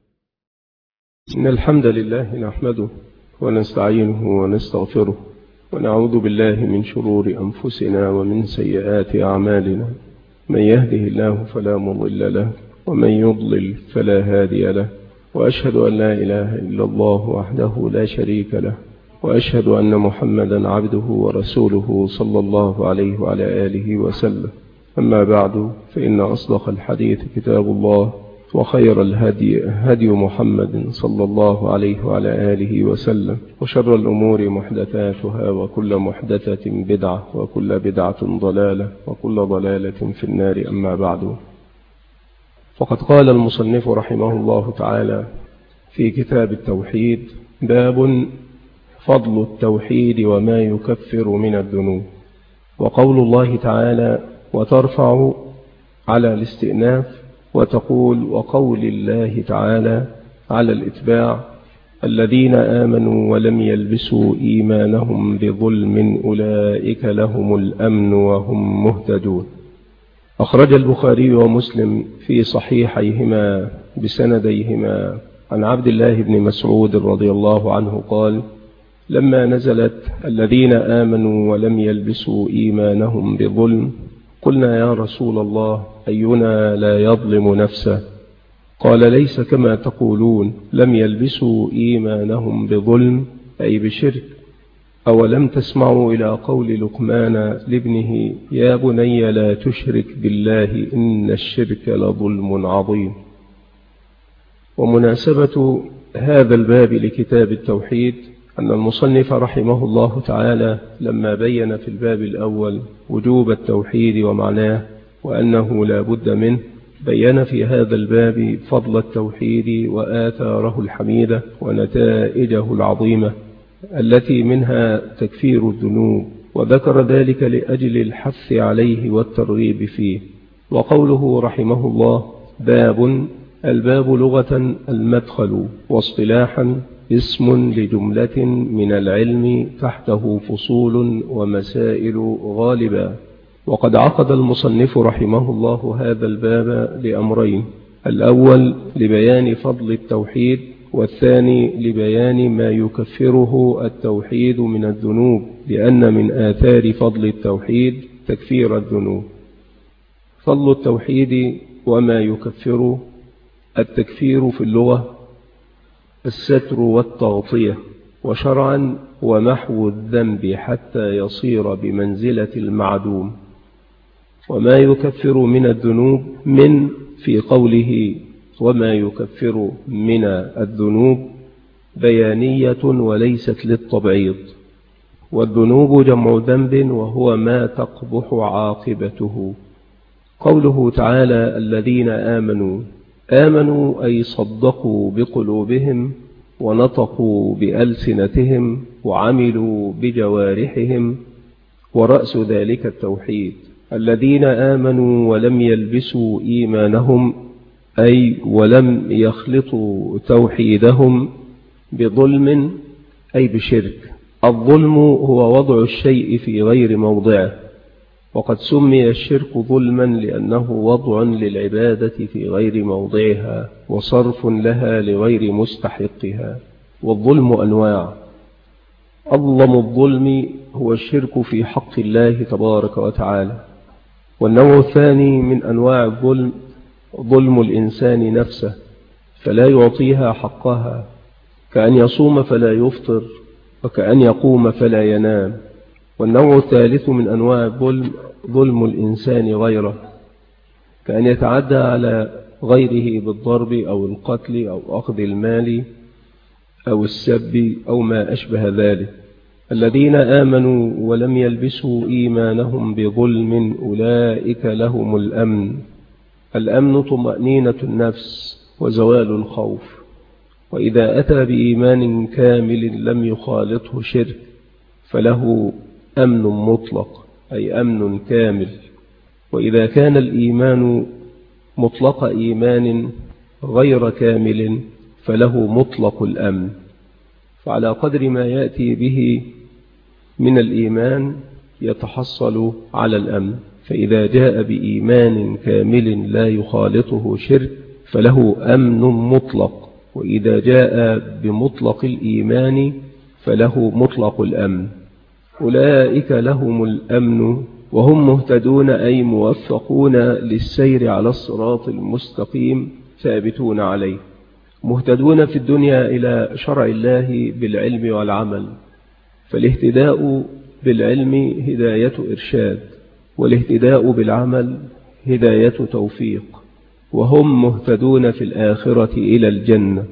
إن الحمد لله نحمده ونستعينه ونستغفره، ونعوذ بالله من شرور أنفسنا ومن سيئات أعمالنا. من يهده الله فلا مضل له، ومن يضلل فلا هادي له، وأشهد أن لا إله إلا الله وحده لا شريك له، وأشهد أن محمدا عبده ورسوله صلى الله عليه وعلى آله وسلم. أما بعد، فإن أصدق الحديث كتاب الله، وخير الهدي هدي محمد صلى الله عليه وعلى آله وسلم، وشر الأمور محدثاتها، وكل محدثة بدعة، وكل بدعة ضلالة، وكل ضلالة في النار. أما بعد، فقد قال المصنف رحمه الله تعالى في كتاب التوحيد: باب فضل التوحيد وما يكفر من الذنوب. وقول الله تعالى: وترفع على الاستئناف، وتقول وقول الله تعالى على الإتباع: الذين آمنوا ولم يلبسوا إيمانهم بظلم أولئك لهم الأمن وهم مهتدون. أخرج البخاري ومسلم في صحيحيهما بسنديهما عن عبد الله بن مسعود رضي الله عنه قال: لما نزلت الذين آمنوا ولم يلبسوا إيمانهم بظلم قلنا يا رسول الله أينا لا يظلم نفسه؟ قال: ليس كما تقولون، لم يلبسوا إيمانهم بظلم أي بشرك. أولم تسمعوا إلى قول لقمان لابنه: يا بني لا تشرك بالله إن الشرك لظلم عظيم. ومناسبة هذا الباب لكتاب التوحيد أن المصنف رحمه الله تعالى لما بين في الباب الأول وجوب التوحيد ومعناه وأنه لا بد منه، بين في هذا الباب فضل التوحيد وآثاره الحميدة ونتائجه العظيمة التي منها تكفير الذنوب، وذكر ذلك لأجل الحث عليه والترغيب فيه. وقوله رحمه الله باب: الباب لغة المدخل، واصطلاحا اسم لجملة من العلم تحته فصول ومسائل غالبا. وقد عقد المصنف رحمه الله هذا الباب لأمرين: الأول لبيان فضل التوحيد، والثاني لبيان ما يكفره التوحيد من الذنوب، لأن من آثار فضل التوحيد تكفير الذنوب. فضل التوحيد وما يكفره: التكفير في اللغة الستر والتغطية، وشرعا ومحو الذنب حتى يصير بمنزلة المعدوم. وما يكفر من الذنوب من في قوله وما يكفر من الذنوب بيانية وليست للتبعيض. والذنوب جمع ذنب وهو ما تقبح عاقبته. قوله تعالى الذين آمنوا أي صدقوا بقلوبهم ونطقوا بألسنتهم وعملوا بجوارحهم، ورأس ذلك التوحيد. الذين آمنوا ولم يلبسوا إيمانهم أي ولم يخلطوا توحيدهم بظلم أي بشرك. الظلم هو وضع الشيء في غير موضعه، وقد سمي الشرك ظلما لأنه وضع للعبادة في غير موضعها وصرف لها لغير مستحقها. والظلم أنواع: أظلم الظلم هو الشرك في حق الله تبارك وتعالى. والنوع الثاني من أنواع الظلم ظلم الإنسان نفسه فلا يعطيها حقها، كأن يصوم فلا يفطر، وكأن يقوم فلا ينام. والنوع الثالث من أنواع الظلم ظلم الإنسان غيره، كأن يتعدى على غيره بالضرب أو القتل أو أخذ المال أو السب أو ما أشبه ذلك. الذين آمنوا ولم يلبسوا إيمانهم بظلم أولئك لهم الأمن. الأمن طمأنينة النفس وزوال الخوف. وإذا أتى بإيمان كامل لم يخالطه شرك فله أمن مطلق أي أمن كامل. وإذا كان الإيمان مطلق إيمان غير كامل فله مطلق الأمن. فعلى قدر ما يأتي به من الإيمان يتحصل على الأمن. فإذا جاء بإيمان كامل لا يخالطه شرك فله أمن مطلق، وإذا جاء بمطلق الإيمان فله مطلق الأمن. أولئك لهم الأمن وهم مهتدون أي موفقون للسير على الصراط المستقيم ثابتون عليه. مهتدون في الدنيا إلى شرع الله بالعلم والعمل، فالاهتداء بالعلم هداية إرشاد، والاهتداء بالعمل هداية توفيق. وهم مهتدون في الآخرة إلى الجنة.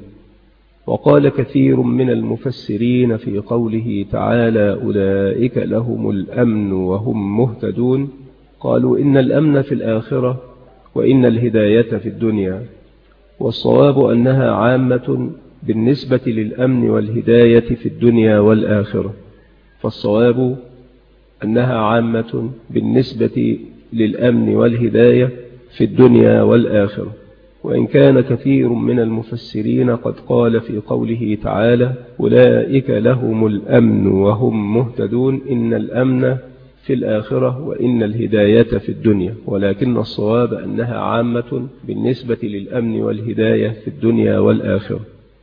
وقال كثير من المفسرين في قوله تعالى أولئك لهم الأمن وهم مهتدون، قالوا إن الأمن في الآخرة وإن الهداية في الدنيا. والصواب أنها عامة بالنسبة للأمن والهداية في الدنيا والآخرة. فالصواب أنها عامة بالنسبة للأمن والهداية في الدنيا والآخرة. وإن كان كثير من المفسرين قد قال في قوله تعالى أولئك لهم الأمن وهم مهتدون إن الأمن في الآخرة وإن الهداية في الدنيا، ولكن الصواب أنها عامة بالنسبة للأمن والهداية في الدنيا والآخرة.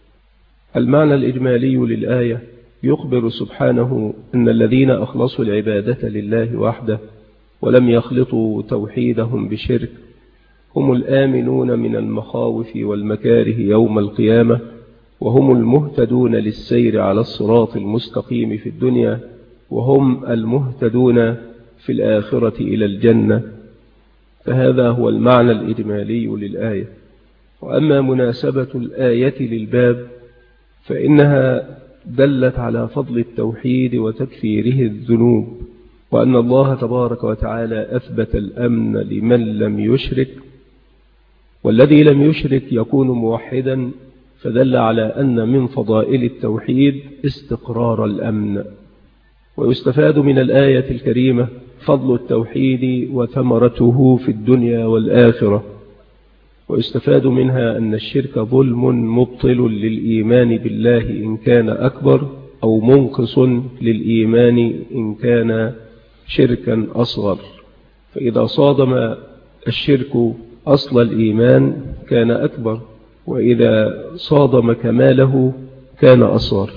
المعنى الإجمالي للآية يخبر سبحانه أن الذين أخلصوا العبادة لله وحده ولم يخلطوا توحيدهم بشرك هم الآمنون من المخاوف والمكاره يوم القيامة، وهم المهتدون للسير على الصراط المستقيم في الدنيا، وهم المهتدون في الآخرة إلى الجنة. فهذا هو المعنى الإجمالي للآية. وأما مناسبة الآية للباب فإنها دلت على فضل التوحيد وتكفيره الذنوب، وأن الله تبارك وتعالى أثبت الأمن لمن لم يشرك، والذي لم يشرك يكون موحدا، فدل على أن من فضائل التوحيد استقرار الأمن. ويستفاد من الآية الكريمة فضل التوحيد وثمرته في الدنيا والآخرة. ويستفاد منها أن الشرك ظلم مبطل للإيمان بالله إن كان أكبر، أو منقص للإيمان إن كان شركا أصغر. فإذا صادم الشرك أصل الإيمان كان أكبر، وإذا صادم كماله كان أصغر.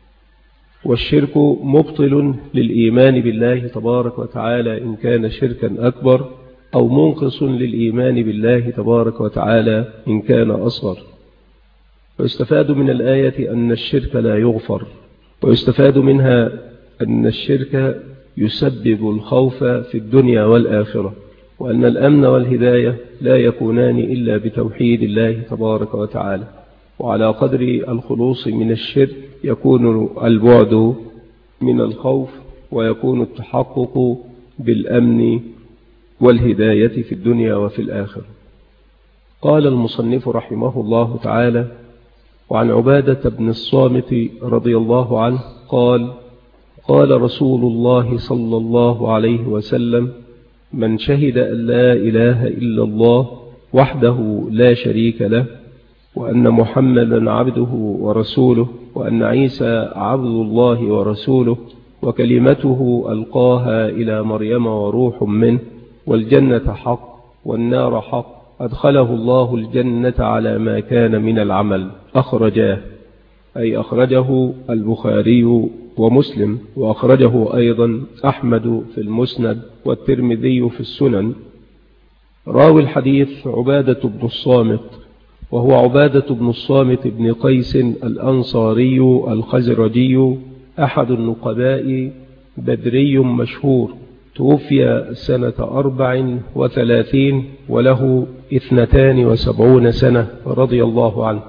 والشرك مبطل للإيمان بالله تبارك وتعالى إن كان شركا أكبر، أو منقص للإيمان بالله تبارك وتعالى إن كان أصغر. ويستفاد من الآية أن الشرك لا يغفر، ويستفاد منها أن الشرك يسبب الخوف في الدنيا والآخرة، وأن الأمن والهداية لا يكونان إلا بتوحيد الله تبارك وتعالى. وعلى قدر الخلوص من الشرك يكون البعد من الخوف، ويكون التحقق بالأمن والهداية في الدنيا وفي الآخرة. قال المصنف رحمه الله تعالى: وعن عبادة بن الصامت رضي الله عنه قال: قال رسول الله صلى الله عليه وسلم: من شهد أن لا إله إلا الله وحده لا شريك له، وأن محمدا عبده ورسوله، وأن عيسى عبد الله ورسوله، وكلمته ألقاها إلى مريم وروح منه، والجنة حق والنار حق، أدخله الله الجنة على ما كان من العمل. أخرجاه، أي أخرجه البخاري ومسلم، وأخرجه أيضا أحمد في المسند والترمذي في السنن. راوي الحديث عبادة بن الصامت، وهو عبادة بن الصامت بن قيس الأنصاري الخزرجي، أحد النقباء، بدري مشهور، توفي سنة 34 وله 72 سنة رضي الله عنه.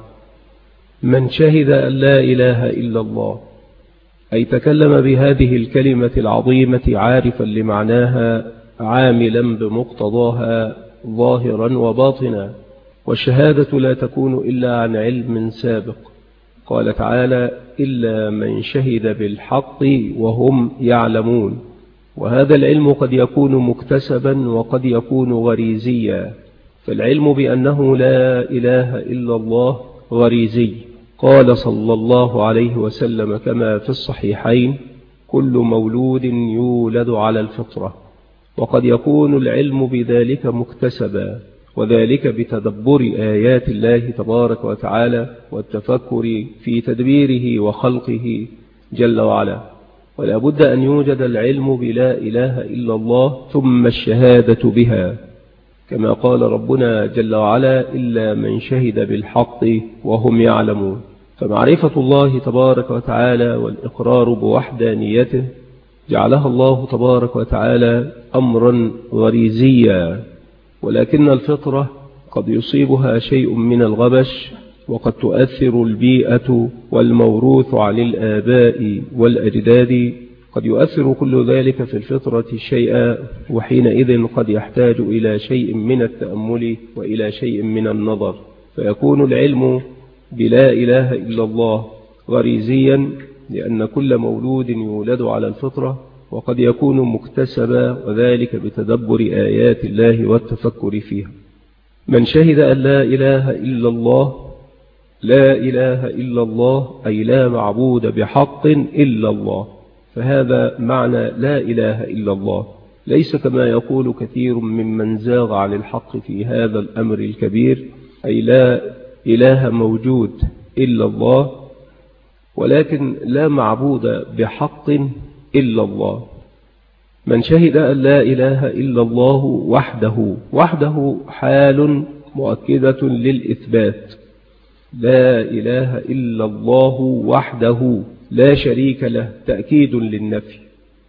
من شهد أن لا إله إلا الله، أي تكلم بهذه الكلمة العظيمة عارفا لمعناها عاملا بمقتضاها ظاهرا وباطنا. والشهادة لا تكون إلا عن علم سابق. قال تعالى: إلا من شهد بالحق وهم يعلمون. وهذا العلم قد يكون مكتسبا وقد يكون غريزيا. فالعلم بأنه لا إله إلا الله غريزي. قال صلى الله عليه وسلم كما في الصحيحين: كل مولود يولد على الفطرة. وقد يكون العلم بذلك مكتسبا، وذلك بتدبر آيات الله تبارك وتعالى والتفكر في تدبيره وخلقه جل وعلا. ولا بد أن يوجد العلم بلا إله إلا الله ثم الشهادة بها، كما قال ربنا جل وعلا: إلا من شهد بالحق وهم يعلمون. فمعرفة الله تبارك وتعالى والإقرار بوحدانيته جعلها الله تبارك وتعالى أمرا غريزيا، ولكن الفطرة قد يصيبها شيء من الغبش، وقد تؤثر البيئة والموروث عن الآباء والأجداد، قد يؤثر كل ذلك في الفطرة شيئا، وحينئذ قد يحتاج إلى شيء من التأمل وإلى شيء من النظر، فيكون العلم بلا إله إلا الله غريزيا، لأن كل مولود يولد على الفطرة، وقد يكون مكتسبا، وذلك بتدبر آيات الله والتفكر فيها. من شهد أن لا إله إلا الله، لا إله إلا الله أي لا معبود بحق إلا الله، فهذا معنى لا إله إلا الله، ليس كما يقول كثير ممن زاغ عن الحق في هذا الأمر الكبير، أي لا إله موجود إلا الله، ولكن لا معبود بحق إلا الله. من شهد أن لا إله إلا الله وحده، وحده حال مؤكدة للإثبات، لا إله إلا الله وحده لا شريك له تأكيد للنفي،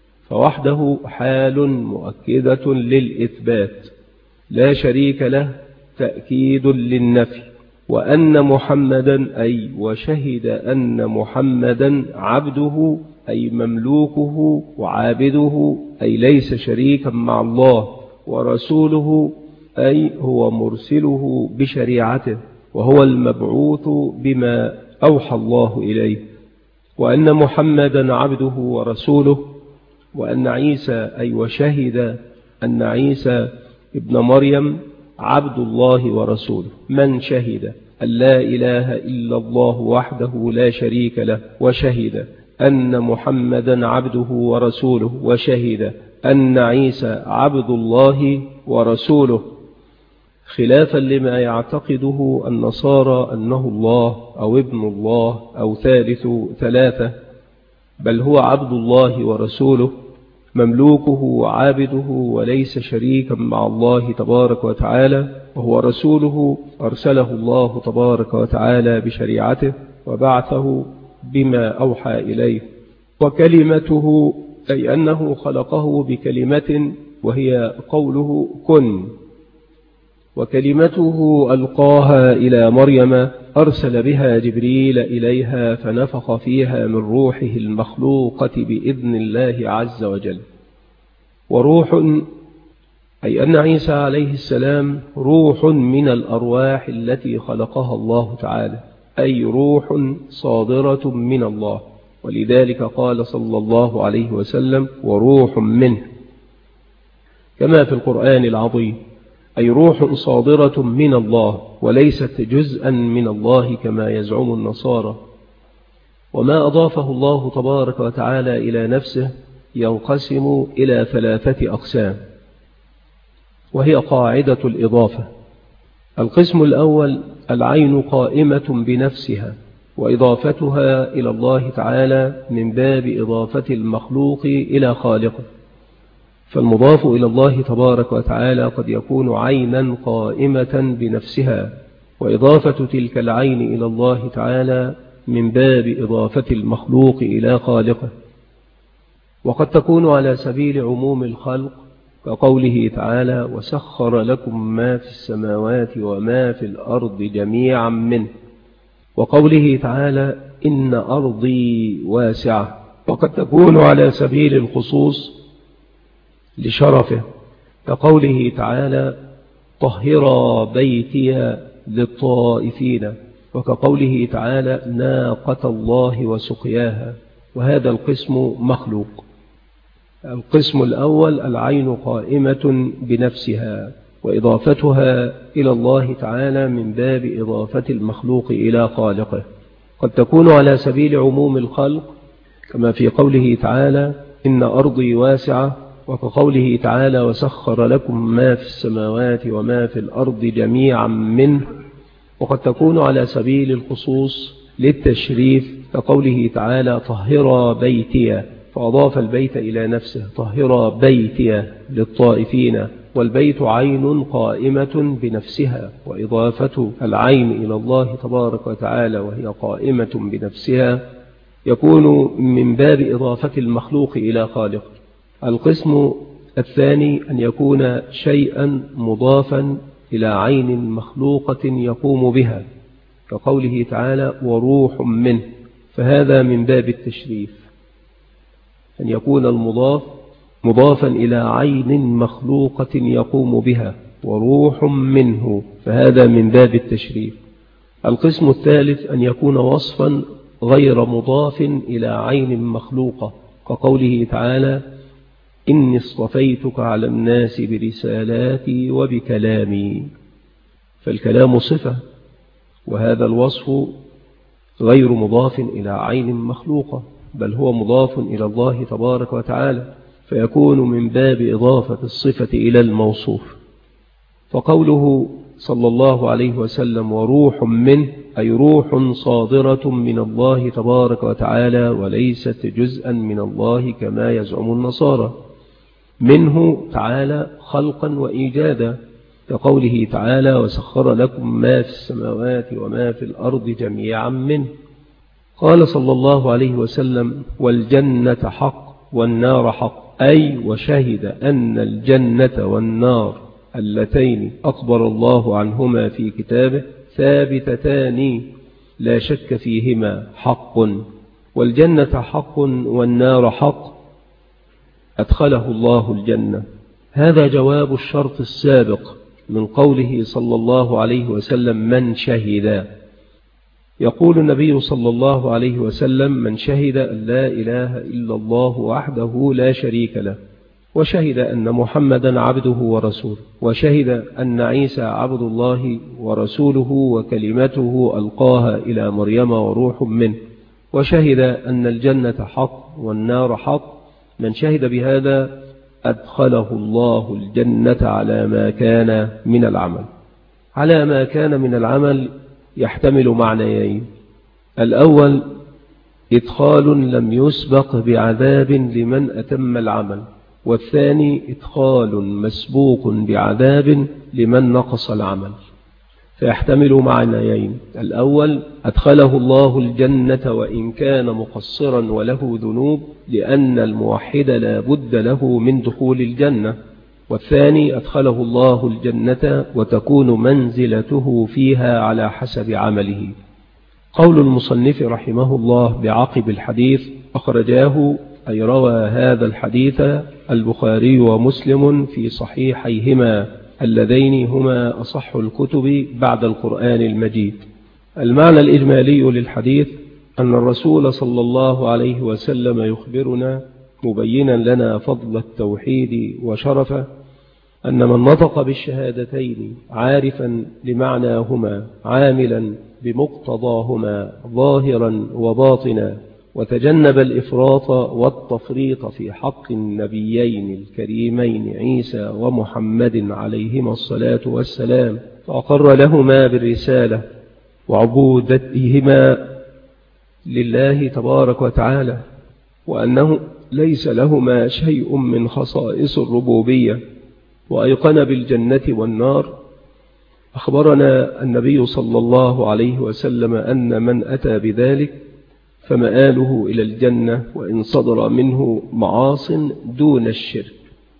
فوحده حال مؤكدة للإثبات، لا شريك له تأكيد للنفي. وأن محمدا أي وشهد أن محمدا عبده أي مملوكه وعابده، أي ليس شريكا مع الله، ورسوله أي هو مرسله بشريعته، وهو المبعوث بما أوحى الله إليه. وأن محمدا عبده ورسوله. وأن عيسى أي وشهد أن عيسى ابن مريم عبد الله ورسوله. من شهد أن لا إله إلا الله وحده لا شريك له، وشهد أن محمدا عبده ورسوله، وشهد أن عيسى عبد الله ورسوله، خلافا لما يعتقده النصارى أنه الله أو ابن الله أو ثالث ثلاثة، بل هو عبد الله ورسوله مملوكه وعابده وليس شريكا مع الله تبارك وتعالى، وهو رسوله أرسله الله تبارك وتعالى بشريعته وبعثه بما أوحى إليه، وكلمته أي أنه خلقه بكلمة وهي قوله كن، وكلمته ألقاها إلى مريم أرسل بها جبريل إليها فنفخ فيها من روحه المخلوقة بإذن الله عز وجل. وروح أي أن عيسى عليه السلام روح من الأرواح التي خلقها الله تعالى، أي روح صادرة من الله، ولذلك قال صلى الله عليه وسلم وروح منه، كما في القرآن العظيم، أي روح صادرة من الله وليست جزءا من الله كما يزعم النصارى. وما أضافه الله تبارك وتعالى إلى نفسه ينقسم إلى 3 أقسام، وهي قاعدة الإضافة. القسم الأول العين قائمة بنفسها، وإضافتها إلى الله تعالى من باب إضافة المخلوق إلى خالقه، فالمضاف إلى الله تبارك وتعالى قد يكون عينا قائمة بنفسها، وإضافة تلك العين إلى الله تعالى من باب إضافة المخلوق إلى خالقه. وقد تكون على سبيل عموم الخلق كقوله تعالى وسخر لكم ما في السماوات وما في الأرض جميعا منه، وقوله تعالى إن أرضي واسعة. وقد تكون على سبيل الخصوص لشرفه كقوله تعالى طهر بيتي للطائفين، وكقوله تعالى ناقة الله وسقياها، وهذا القسم مخلوق. القسم الأول العين قائمة بنفسها، وإضافتها إلى الله تعالى من باب إضافة المخلوق إلى خالقه. قد تكون على سبيل عموم الخلق كما في قوله تعالى إن أرضي واسعة، وكقوله تعالى وسخر لكم ما في السماوات وما في الأرض جميعا منه. وقد تكون على سبيل الخصوص للتشريف كقوله تعالى طهر بيتي، فأضاف البيت إلى نفسه طهر بيتي للطائفين، والبيت عين قائمة بنفسها، وإضافة العين إلى الله تبارك وتعالى وهي قائمة بنفسها يكون من باب إضافة المخلوق إلى خالقه. القسم الثاني أن يكون شيئا مضافا إلى عين مخلوقة يقوم بها كقوله تعالى وروح منه، فهذا من باب التشريف، أن يكون المضاف مضافا إلى عين مخلوقة يقوم بها وروح منه، فهذا من باب التشريف. القسم الثالث أن يكون وصفا غير مضاف إلى عين مخلوقة كقوله تعالى إني اصطفيتك على الناس برسالاتي وبكلامي، فالكلام صفة، وهذا الوصف غير مضاف إلى عين مخلوقة، بل هو مضاف إلى الله تبارك وتعالى، فيكون من باب إضافة الصفة إلى الموصوف. فقوله صلى الله عليه وسلم وروح منه أي روح صادرة من الله تبارك وتعالى وليست جزءا من الله كما يزعم النصارى، منه تعالى خلقا وإيجادا كقوله تعالى وسخر لكم ما في السماوات وما في الأرض جميعا منه. قال صلى الله عليه وسلم والجنة حق والنار حق، أي وشهد أن الجنة والنار اللتين أخبر الله عنهما في كتابه ثابتتان لا شك فيهما حق، والجنة حق والنار حق أدخله الله الجنة. هذا جواب الشرط السابق من قوله صلى الله عليه وسلم من شهد. يقول النبي صلى الله عليه وسلم من شهد أن لا إله إلا الله وحده لا شريك له، وشهد أن محمدا عبده ورسوله، وشهد أن عيسى عبد الله ورسوله وكلمته ألقاها إلى مريم وروح منه، وشهد أن الجنة حق والنار حق. من شهد بهذا أدخله الله الجنة على ما كان من العمل. على ما كان من العمل يحتمل معنيين: الأول إدخال لم يسبق بعذاب لمن أتم العمل، والثاني إدخال مسبوق بعذاب لمن نقص العمل. فيحتمل معنيين: الأول أدخله الله الجنة وإن كان مقصرا وله ذنوب، لأن الموحد لا بد له من دخول الجنة. والثاني أدخله الله الجنة وتكون منزلته فيها على حسب عمله. قول المصنف رحمه الله بعقب الحديث: أخرجاه أي روى هذا الحديث البخاري ومسلم في صحيحيهما اللذين هما أصح الكتب بعد القرآن المجيد. المعنى الإجمالي للحديث أن الرسول صلى الله عليه وسلم يخبرنا مبينا لنا فضل التوحيد وشرفه، أن من نطق بالشهادتين عارفا لمعناهما عاملا بمقتضاهما ظاهرا وباطنا، وتجنب الإفراط والتفريط في حق النبيين الكريمين عيسى ومحمد عليهما الصلاة والسلام، فأقر لهما بالرسالة وعبودتهما لله تبارك وتعالى، وأنه ليس لهما شيء من خصائص الربوبية، وأيقن بالجنة والنار. أخبرنا النبي صلى الله عليه وسلم أن من أتى بذلك فمآله إلى الجنة وإن صدر منه معاص دون الشرك.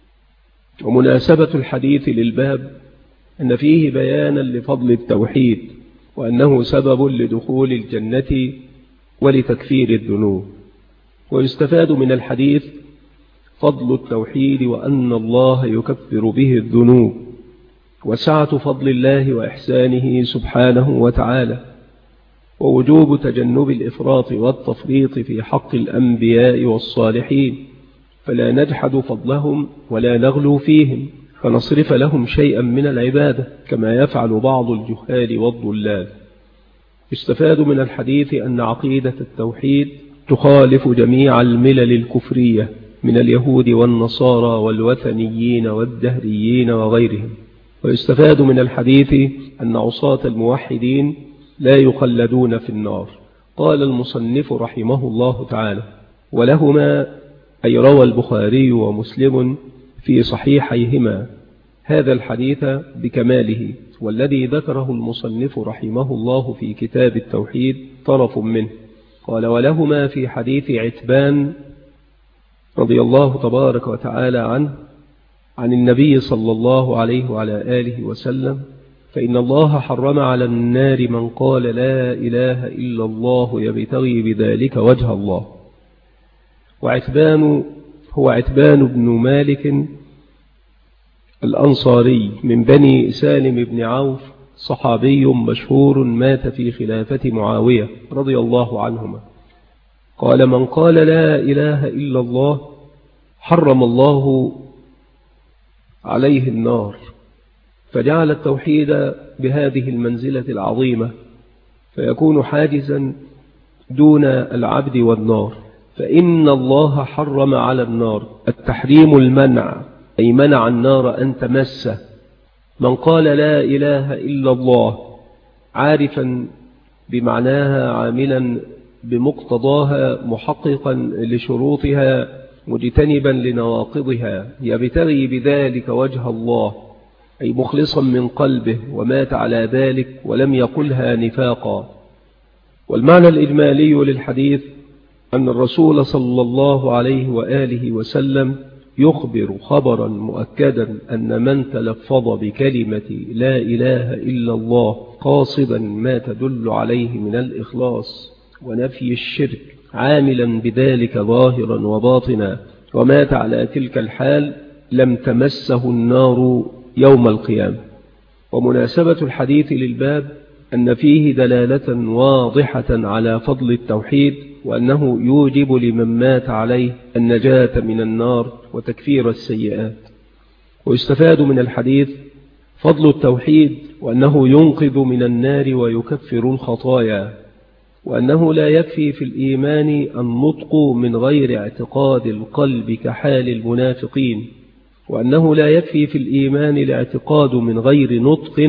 ومناسبة الحديث للباب أن فيه بيانا لفضل التوحيد، وأنه سبب لدخول الجنة ولتكفير الذنوب. ويستفاد من الحديث فضل التوحيد وأن الله يكفر به الذنوب، وسعة فضل الله وإحسانه سبحانه وتعالى، ووجوب تجنب الإفراط والتفريط في حق الأنبياء والصالحين، فلا نجحد فضلهم ولا نغلو فيهم فنصرف لهم شيئا من العبادة كما يفعل بعض الجهال والضلال. يستفاد من الحديث أن عقيدة التوحيد تخالف جميع الملل الكفرية من اليهود والنصارى والوثنيين والدهريين وغيرهم. ويستفاد من الحديث أن عصاة الموحدين لا يخلدون في النار. قال المصنف رحمه الله تعالى: ولهما أي روى البخاري ومسلم في صحيحيهما هذا الحديث بكماله، والذي ذكره المصنف رحمه الله في كتاب التوحيد طرف منه. قال: ولهما في حديث عتبان رضي الله تبارك وتعالى عنه عن النبي صلى الله عليه وعلى آله وسلم: فإن الله حرم على النار من قال لا إله إلا الله يبتغي بذلك وجه الله. وعتبان هو عتبان بن مالك الأنصاري من بني سالم بن عوف، صحابي مشهور مات في خلافة معاوية رضي الله عنهما. قال: من قال لا إله إلا الله حرم الله عليه النار. فجعل التوحيد بهذه المنزلة العظيمة، فيكون حاجزا دون العبد والنار. فإن الله حرم على النار، التحريم المنع، أي منع النار أن تمسه. من قال لا إله إلا الله عارفا بمعناها عاملا بمقتضاها محققا لشروطها مجتنبا لنواقضها يبتغي بذلك وجه الله، أي مخلصا من قلبه ومات على ذلك ولم يقلها نفاقا. والمعنى الإجمالي للحديث أن الرسول صلى الله عليه وآله وسلم يخبر خبرا مؤكدا أن من تلفظ بكلمة لا إله إلا الله قاصدا ما تدل عليه من الإخلاص ونفي الشرك عاملا بذلك ظاهرا وباطنا ومات على تلك الحال لم تمسه النار يوم القيامة. ومناسبة الحديث للباب أن فيه دلالة واضحة على فضل التوحيد، وأنه يوجب لمن مات عليه النجاة من النار وتكفير السيئات. ويستفاد من الحديث فضل التوحيد وأنه ينقذ من النار ويكفر الخطايا، وأنه لا يكفي في الإيمان النطق من غير اعتقاد القلب كحال المنافقين، وأنه لا يكفي في الإيمان الاعتقاد من غير نطق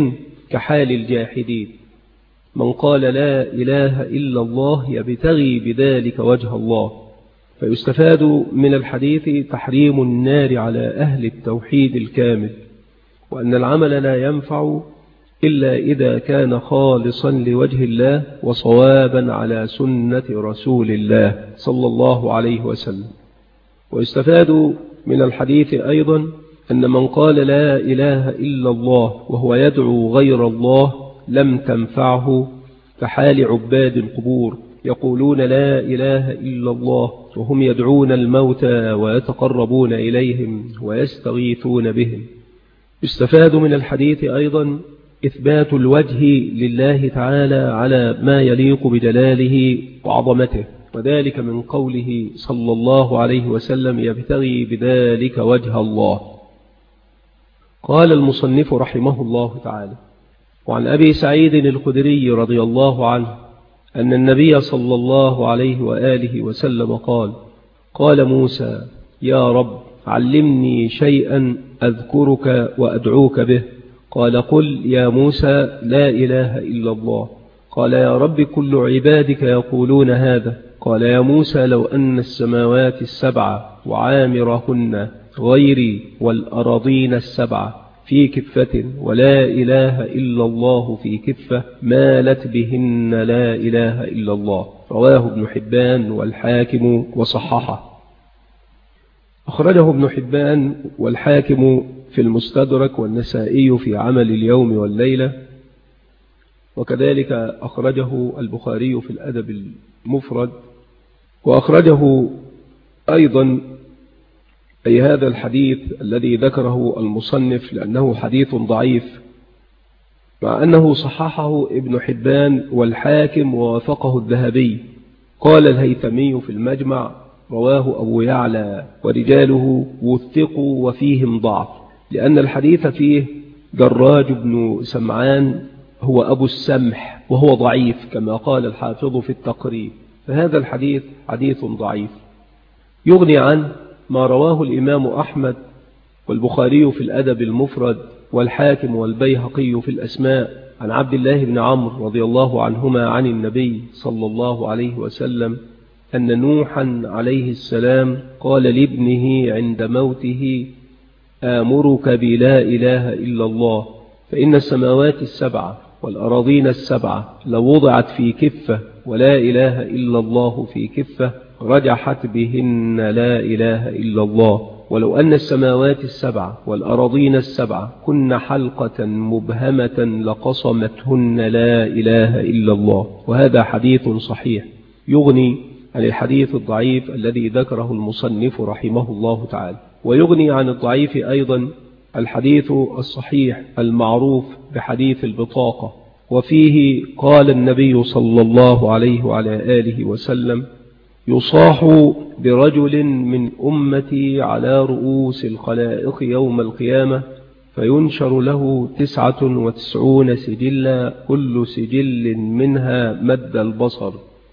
كحال الجاحدين. من قال لا إله إلا الله يبتغي بذلك وجه الله. فيستفاد من الحديث تحريم النار على أهل التوحيد الكامل، وأن العمل لا ينفع إلا إذا كان خالصا لوجه الله وصوابا على سنة رسول الله صلى الله عليه وسلم. ويستفاد من الحديث أيضا أن من قال لا إله إلا الله وهو يدعو غير الله لم تنفعه كحال عباد القبور، يقولون لا إله إلا الله وهم يدعون الموتى ويتقربون إليهم ويستغيثون بهم. يستفاد من الحديث أيضا إثبات الوجه لله تعالى على ما يليق بجلاله وعظمته، وذلك من قوله صلى الله عليه وسلم يبتغي بذلك وجه الله. قال المصنف رحمه الله تعالى: وعن أبي سعيد الخدري رضي الله عنه أن النبي صلى الله عليه وآله وسلم قال: قال موسى يا رب علمني شيئا أذكرك وأدعوك به. قال: قل يا موسى لا إله إلا الله. قال: يا رب كل عبادك يقولون هذا. قال: يا موسى لو أن السماوات السبع وعامرهن غيري والأراضين السبع في كفة ولا إله إلا الله في كفة مالت بهن لا إله إلا الله. رواه ابن حبان والحاكم وصححه. أخرجه ابن حبان والحاكم في المستدرك والنسائي في عمل اليوم والليلة، وكذلك أخرجه البخاري في الأدب المفرد. وأخرجه أيضا أي هذا الحديث الذي ذكره المصنف لأنه حديث ضعيف، مع أنه صححه ابن حبان والحاكم ووافقه الذهبي. قال الهيثمي في المجمع: رواه أبو يعلى ورجاله وثقوا وفيهم ضعف، لأن الحديث فيه دراج بن سمعان هو أبو السمح وهو ضعيف كما قال الحافظ في التقريب، فهذا الحديث حديث ضعيف. يغني عنه ما رواه الإمام أحمد والبخاري في الأدب المفرد والحاكم والبيهقي في الأسماء عن عبد الله بن عمرو رضي الله عنهما عن النبي صلى الله عليه وسلم أن نوحا عليه السلام قال لابنه عند موته: آمرك بلا إله إلا الله، فإن السماوات السبع والأراضين السبع لو وضعت في كفة ولا إله إلا الله في كفة رجحت بهن لا إله إلا الله، ولو أن السماوات السبع والأراضين السبع كن حلقة مبهمة لقصمتهن لا إله إلا الله. وهذا حديث صحيح يغني عن الحديث الضعيف الذي ذكره المصنف رحمه الله تعالى. ويغني عن الضعيف أيضا الحديث الصحيح المعروف بحديث البطاقة، وفيه قال النبي صلى الله عليه وعلى آله وسلم: يصاح برجل من أمتي على رؤوس الخلائق يوم القيامة فينشر له 99 سجلا كل سجل منها مد البصر،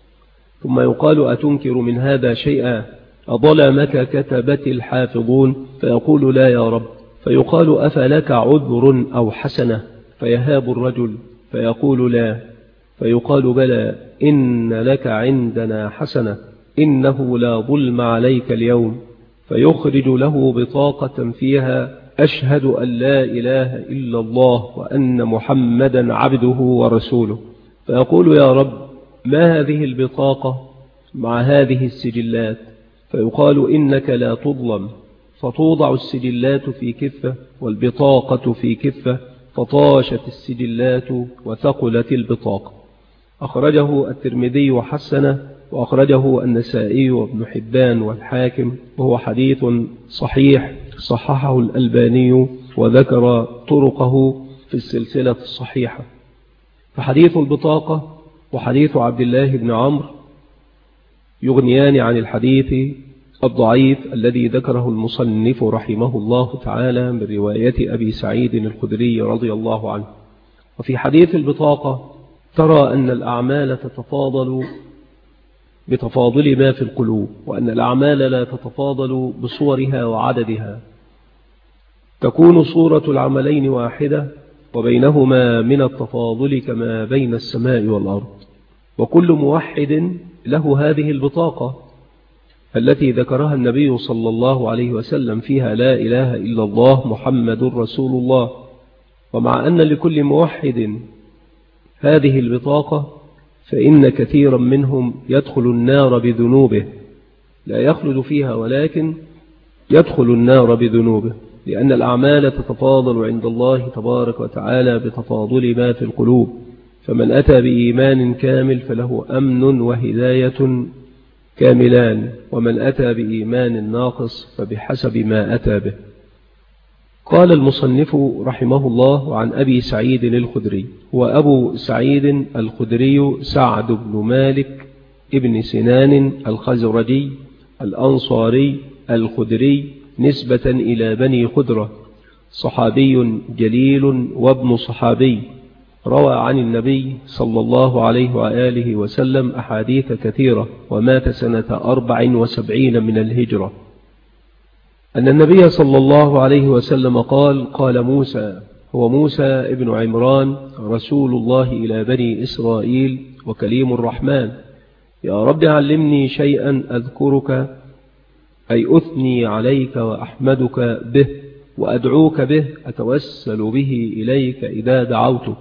ثم يقال: أتنكر من هذا شيئا؟ أظلمك كتبت الحافظون؟ فيقول: لا يا رب. فيقال: أفلك عذر أو حسنة؟ فيهاب الرجل فيقول: لا. فيقال: بلى، إن لك عندنا حسنة، إنه لا ظلم عليك اليوم. فيخرج له بطاقة فيها: أشهد أن لا إله إلا الله وأن محمدا عبده ورسوله. فيقول: يا رب، ما هذه البطاقة مع هذه السجلات؟ فيقال: إنك لا تظلم. فتوضع السجلات في كفة والبطاقة في كفة، فطاشت السجلات وثقلت البطاقة. أخرجه الترمذي وحسنه، وأخرجه النسائي وابن حبان والحاكم، وهو حديث صحيح صححه الألباني وذكر طرقه في السلسلة الصحيحة. فحديث البطاقة وحديث عبد الله بن عمرو يغنيان عن الحديث الضعيف الذي ذكره المصنف رحمه الله تعالى من رواية أبي سعيد الخدري رضي الله عنه. وفي حديث البطاقة ترى أن الأعمال تتفاضل بتفاضل ما في القلوب، وأن الأعمال لا تتفاضل بصورها وعددها. تكون صورة العملين واحدة وبينهما من التفاضل كما بين السماء والأرض. وكل موحد له هذه البطاقة التي ذكرها النبي صلى الله عليه وسلم فيها لا إله إلا الله محمد رسول الله. ومع أن لكل موحد هذه البطاقة فإن كثيرا منهم يدخل النار بذنوبه، لا يخلد فيها ولكن يدخل النار بذنوبه، لأن الأعمال تتفاضل عند الله تبارك وتعالى بتفاضل ما في القلوب. فمن أتى بإيمان كامل فله أمن وهداية كاملان، ومن أتى بإيمان ناقص فبحسب ما أتى به. قال المصنف رحمه الله عن أبي سعيد الخدري، وأبو سعيد الخدري سعد بن مالك ابن سنان الخزرجي الأنصاري الخدري نسبة إلى بني خدرة، صحابي جليل وابن صحابي، روى عن النبي صلى الله عليه وآله وسلم أحاديث كثيرة، ومات سنة 74 من الهجرة. أن النبي صلى الله عليه وسلم قال موسى، هو موسى ابن عمران رسول الله إلى بني إسرائيل وكليم الرحمن، يا رب علمني شيئا أذكرك أي أثني عليك وأحمدك به وأدعوك به أتوسل به إليك إذا دعوتك.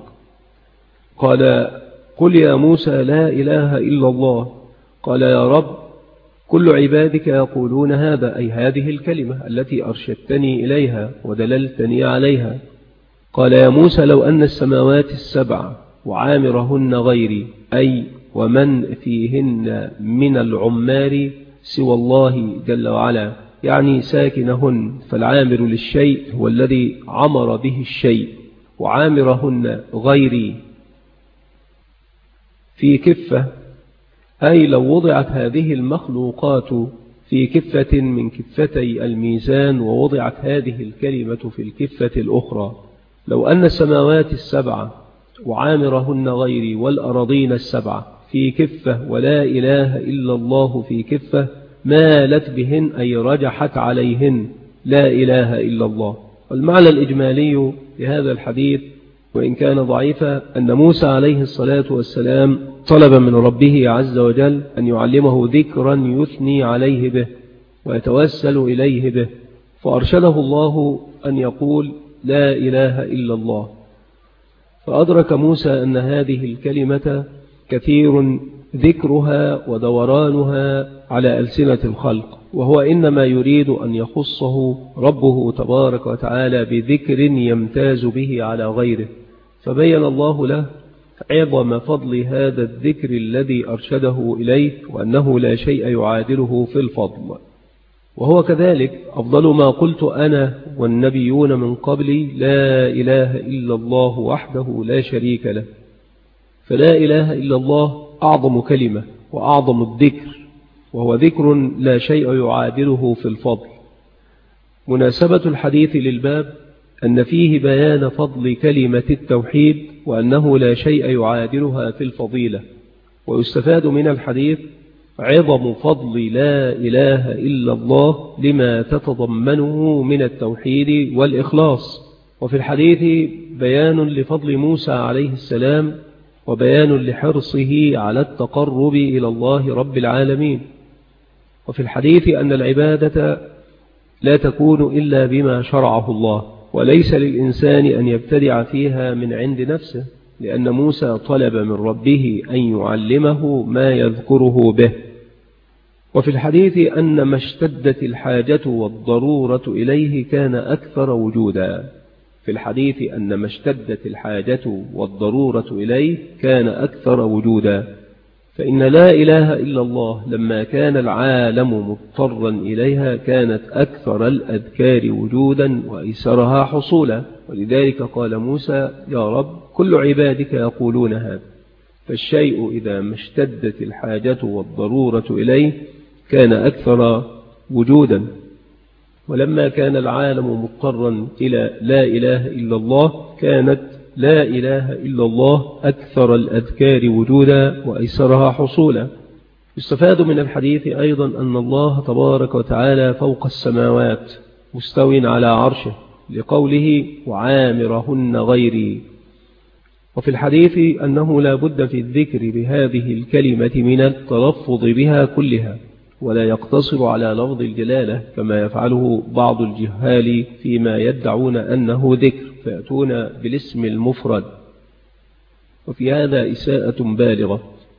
قال قل يا موسى لا إله إلا الله. قال يا رب كل عبادك يقولون هذا، أي هذه الكلمة التي أرشدتني إليها ودللتني عليها. قال يا موسى لو أن السماوات السبع وعامرهن غيري، أي ومن فيهن من العمار سوى الله جل وعلا، يعني ساكنهن، فالعامر للشيء هو الذي عمر به الشيء، وعامرهن غيري في كفة، أي لو وضعت هذه المخلوقات في كفة من كفتي الميزان ووضعت هذه الكلمة في الكفة الأخرى، لو أن السماوات السبع وعامرهن غيري والأراضين السبع في كفة ولا إله إلا الله في كفة مالت بهن، أي رجحت عليهن لا إله إلا الله. والمعنى الإجمالي لهذا الحديث وإن كان ضعيفا أن موسى عليه الصلاة والسلام طلب من ربه عز وجل أن يعلمه ذكرا يثني عليه به ويتوسل إليه به، فأرشده الله أن يقول لا إله إلا الله. فأدرك موسى أن هذه الكلمة كثير ذكرها ودورانها على ألسنة الخلق، وهو إنما يريد أن يخصه ربه تبارك وتعالى بذكر يمتاز به على غيره، فبين الله له عظم فضل هذا الذكر الذي أرشده إليه، وأنه لا شيء يعادله في الفضل. وهو كذلك أفضل ما قلت أنا والنبيون من قبلي لا إله إلا الله وحده لا شريك له. فلا إله إلا الله أعظم كلمة وأعظم الذكر، وهو ذكر لا شيء يعادله في الفضل. مناسبة الحديث للباب أن فيه بيان فضل كلمة التوحيد، وأنه لا شيء يعادلها في الفضيلة. ويستفاد من الحديث عظم فضل لا إله إلا الله لما تتضمنه من التوحيد والإخلاص. وفي الحديث بيان لفضل موسى عليه السلام، وبيان لحرصه على التقرب إلى الله رب العالمين. وفي الحديث أن العبادة لا تكون إلا بما شرعه الله، وليس للإنسان أن يبتدع فيها من عند نفسه، لأن موسى طلب من ربه أن يعلمه ما يذكره به. وفي الحديث أن ما اشتدت الحاجة والضرورة إليه كان أكثر وجودا. في الحديث أن ما اشتدت الحاجة والضرورة إليه كان أكثر وجودا، فإن لا إله إلا الله لما كان العالم مضطرا إليها كانت أكثر الأذكار وجودا وأيسرها حصولا. ولذلك قال موسى يا رب كل عبادك يقولون هذا. فالشيء إذا ما اشتدت الحاجة والضرورة إليه كان أكثر وجودا، ولما كان العالم مضطرا إلى لا إله إلا الله كانت لا إله إلا الله أكثر الأذكار وجودا وأيسرها حصولا. يستفاد من الحديث أيضا أن الله تبارك وتعالى فوق السماوات مستو على عرشه، لقوله وعامرهن غيري. وفي الحديث أنه لا بد في الذكر بهذه الكلمة من التلفظ بها كلها، ولا يقتصر على لفظ الجلالة كما يفعله بعض الجهال فيما يدعون أنه ذكر فيأتون بالاسم المفرد، وفي هذا إساءة بالغة.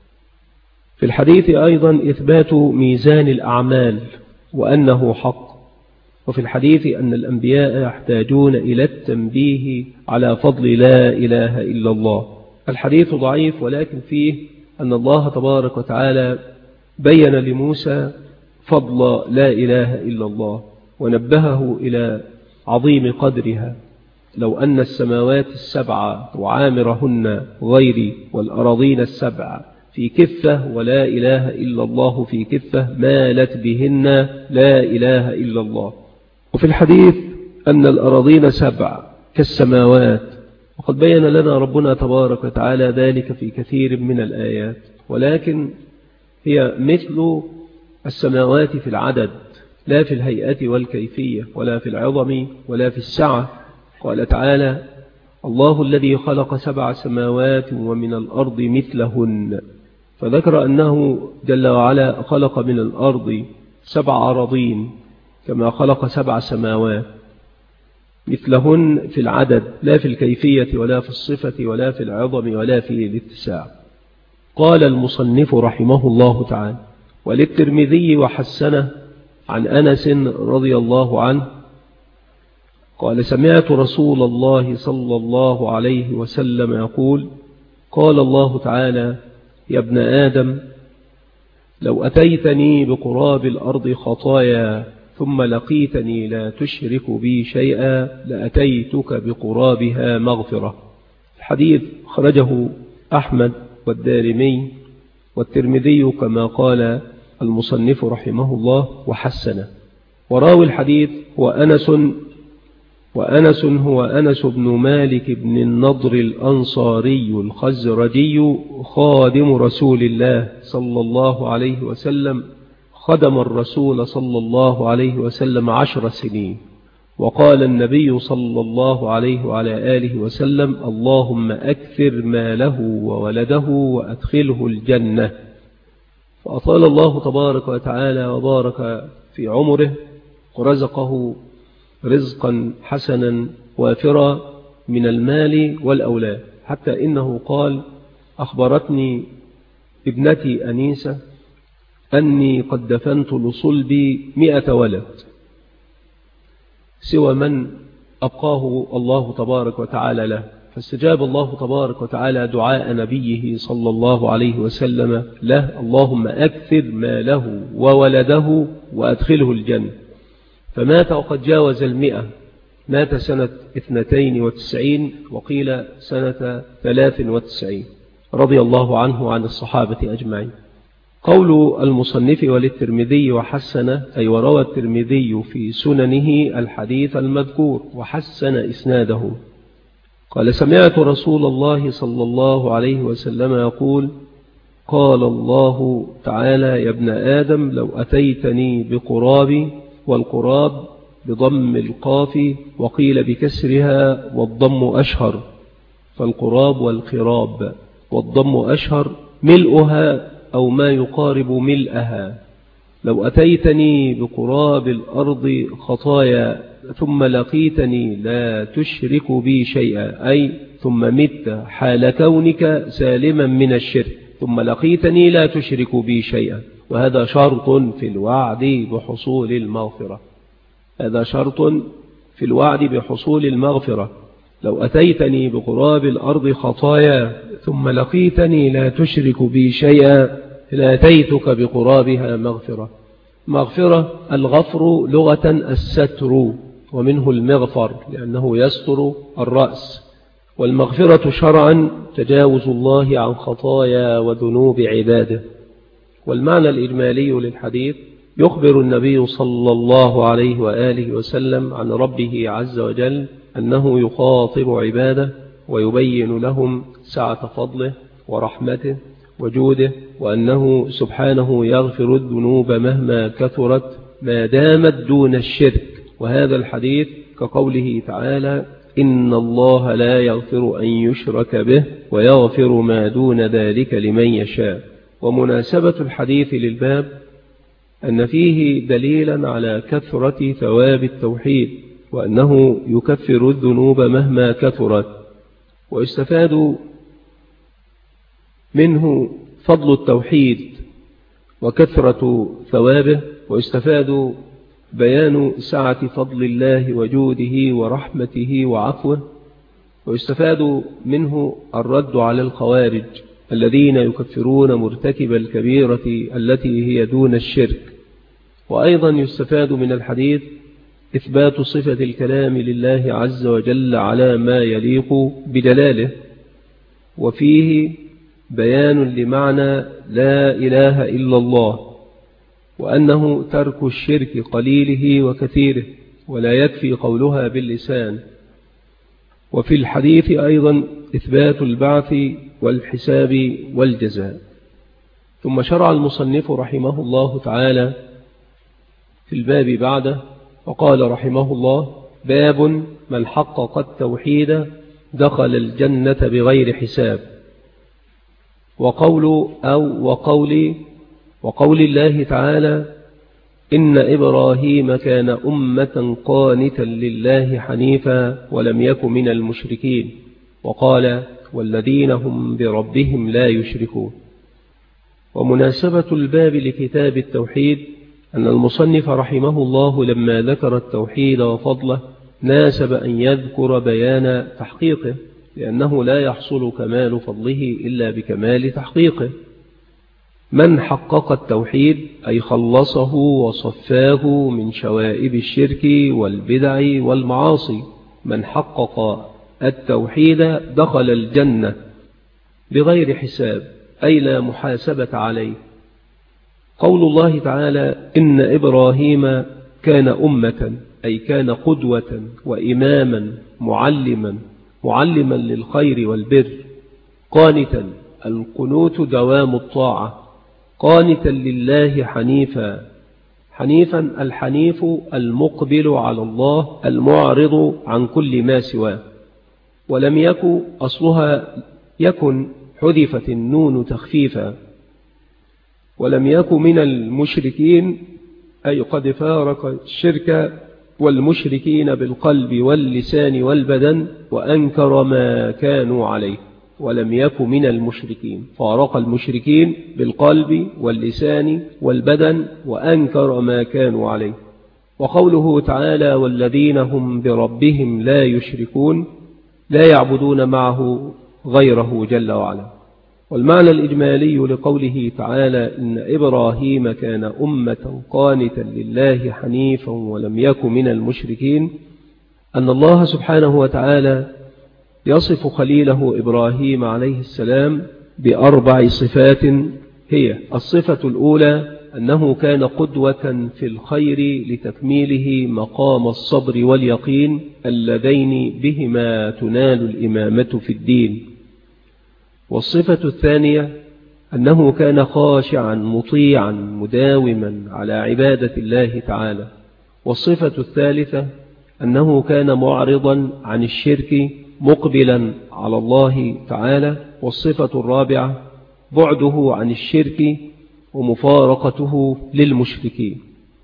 في الحديث أيضا إثبات ميزان الأعمال وأنه حق. وفي الحديث أن الأنبياء يحتاجون إلى التنبيه على فضل لا إله إلا الله. الحديث ضعيف، ولكن فيه أن الله تبارك وتعالى بين لموسى فضل لا إله إلا الله ونبهه إلى عظيم قدرها. لو أن السماوات السبع وعامرهن غيري والأراضين السبع في كفة ولا إله إلا الله في كفة مالت بهن لا إله إلا الله. وفي الحديث أن الأراضين سبع كالسماوات، وقد بين لنا ربنا تبارك وتعالى ذلك في كثير من الآيات، ولكن هي مثل السماوات في العدد لا في الهيئة والكيفية ولا في العظم ولا في السعة. قال تعالى الله الذي خلق 7 سماوات ومن الأرض مثلهن، فذكر أنه جل وعلا خلق من الأرض 7 أراضين كما خلق 7 سماوات مثلهن في العدد لا في الكيفية ولا في الصفة ولا في العظم ولا في الاتساع. قال المصنف رحمه الله تعالى وللترمذي وحسنه عن أنس رضي الله عنه قال سمعت رسول الله صلى الله عليه وسلم يقول قال الله تعالى يا ابن آدم لو أتيتني بقراب الأرض خطايا ثم لقيتني لا تشرك بي شيئا لأتيتك بقرابها مغفرة. الحديث خرجه أحمد والدارمي والترمذي كما قال المصنف رحمه الله وحسنه. وراوي الحديث هو أنس بن مالك بن النضر الأنصاري الخزرجي خادم رسول الله صلى الله عليه وسلم، خدم الرسول صلى الله عليه وسلم 10 سنين. وقال النبي صلى الله عليه وعلى آله وسلم اللهم أكثر ماله وولده وأدخله الجنة. فأطال الله تبارك وتعالى وبارك في عمره ورزقه رزقا حسنا وافرا من المال والأولاد، حتى إنه قال أخبرتني ابنتي أنيسة أني قد دفنت لصلبي 100 ولد سوى من أبقاه الله تبارك وتعالى له. فاستجاب الله تبارك وتعالى دعاء نبيه صلى الله عليه وسلم له اللهم أكثر ماله وولده وأدخله الجنة. فمات وقد جاوز 100، مات سنة 92 وقيل سنة 93 رضي الله عنه وعن الصحابة أجمعين. قول المصنف وللترمذي وحسن أي وروى الترمذي في سننه الحديث المذكور وحسن إسناده. قال سمعت رسول الله صلى الله عليه وسلم يقول قال الله تعالى يا ابن آدم لو أتيتني بقرابي، والقراب بضم القاف وقيل بكسرها والضم أشهر، فالقراب والقراب والضم أشهر ملؤها أو ما يقارب ملئها. لو أتيتني بقراب الأرض خطايا ثم لقيتني لا تشرك بي شيئا، أي ثم مت حال كونك سالما من الشرك ثم لقيتني لا تشرك بي شيئا، وهذا شرط في الوعد بحصول المغفرة. هذا شرط في الوعد بحصول المغفرة. لو أتيتني بقراب الأرض خطايا ثم لقيتني لا تشرك بي شيئا لأتيتك بقرابها مغفرة. مغفرة الغفر لغة الستر، ومنه المغفر لأنه يستر الرأس. والمغفرة شرعا تجاوز الله عن خطايا وذنوب عباده. والمعنى الإجمالي للحديث يخبر النبي صلى الله عليه وآله وسلم عن ربه عز وجل أنه يخاطب عباده ويبين لهم سعة فضله ورحمته وجوده، وأنه سبحانه يغفر الذنوب مهما كثرت ما دامت دون الشرك. وهذا الحديث كقوله تعالى: إن الله لا يغفر أن يشرك به ويغفر ما دون ذلك لمن يشاء. ومناسبة الحديث للباب أن فيه دليلا على كثرة ثواب التوحيد، وأنه يكفر الذنوب مهما كثرت. ويستفاد منه فضل التوحيد وكثرة ثوابه، ويستفاد بيان سعة فضل الله وجوده ورحمته وعفوه، ويستفاد منه الرد على الخوارج الذين يكفرون مرتكب الكبيرة التي هي دون الشرك. وأيضا يستفاد من الحديث إثبات صفة الكلام لله عز وجل على ما يليق بجلاله، وفيه بيان لمعنى لا إله إلا الله، وأنه ترك الشرك قليله وكثيره، ولا يكفي قولها باللسان. وفي الحديث أيضا إثبات البعث والحساب والجزاء. ثم شرع المصنف رحمه الله تعالى في الباب بعده وقال رحمه الله: باب من حقق التوحيد دخل الجنة بغير حساب. وقول الله تعالى: إن إبراهيم كان أمة قانتا لله حنيفا ولم يك من المشركين. وقال: والذين هم بربهم لا يشركون. ومناسبة الباب لكتاب التوحيد أن المصنف رحمه الله لما ذكر التوحيد وفضله ناسب أن يذكر بيان تحقيقه، لأنه لا يحصل كمال فضله إلا بكمال تحقيقه. من حقق التوحيد أي خلصه وصفاه من شوائب الشرك والبدع والمعاصي. من حقق التوحيد دخل الجنة بغير حساب، أي لا محاسبة عليه. قول الله تعالى: إن إبراهيم كان أمة، أي كان قدوة وإماما معلما للخير والبر. قانتا، القنوت دوام الطاعة. قانتا لله حنيفا الحنيف المقبل على الله المعرض عن كل ما سواه. ولم يكن أصلها يكن، حذفت النون تخفيفا. ولم يكن من المشركين، أي قد فارق الشرك والمشركين بالقلب واللسان والبدن وأنكر ما كانوا عليه. ولم يكن من المشركين، فارق المشركين بالقلب واللسان والبدن وأنكر ما كانوا عليه. وقوله تعالى: والذين هم بربهم لا يشركون، لا يعبدون معه غيره جل وعلا. والمعنى الإجمالي لقوله تعالى: إن إبراهيم كان أمة قانتا لله حنيفا ولم يكن من المشركين، أن الله سبحانه وتعالى يصف خليله إبراهيم عليه السلام بأربع صفات. هي: الصفة الأولى أنه كان قدوة في الخير لتكميله مقام الصبر واليقين اللذين بهما تنال الإمامة في الدين. والصفة الثانية أنه كان خاشعا مطيعا مداوما على عبادة الله تعالى. والصفة الثالثة أنه كان معرضا عن الشرك مقبلا على الله تعالى. والصفة الرابعة بعده عن الشرك ومفارقته للمشركين.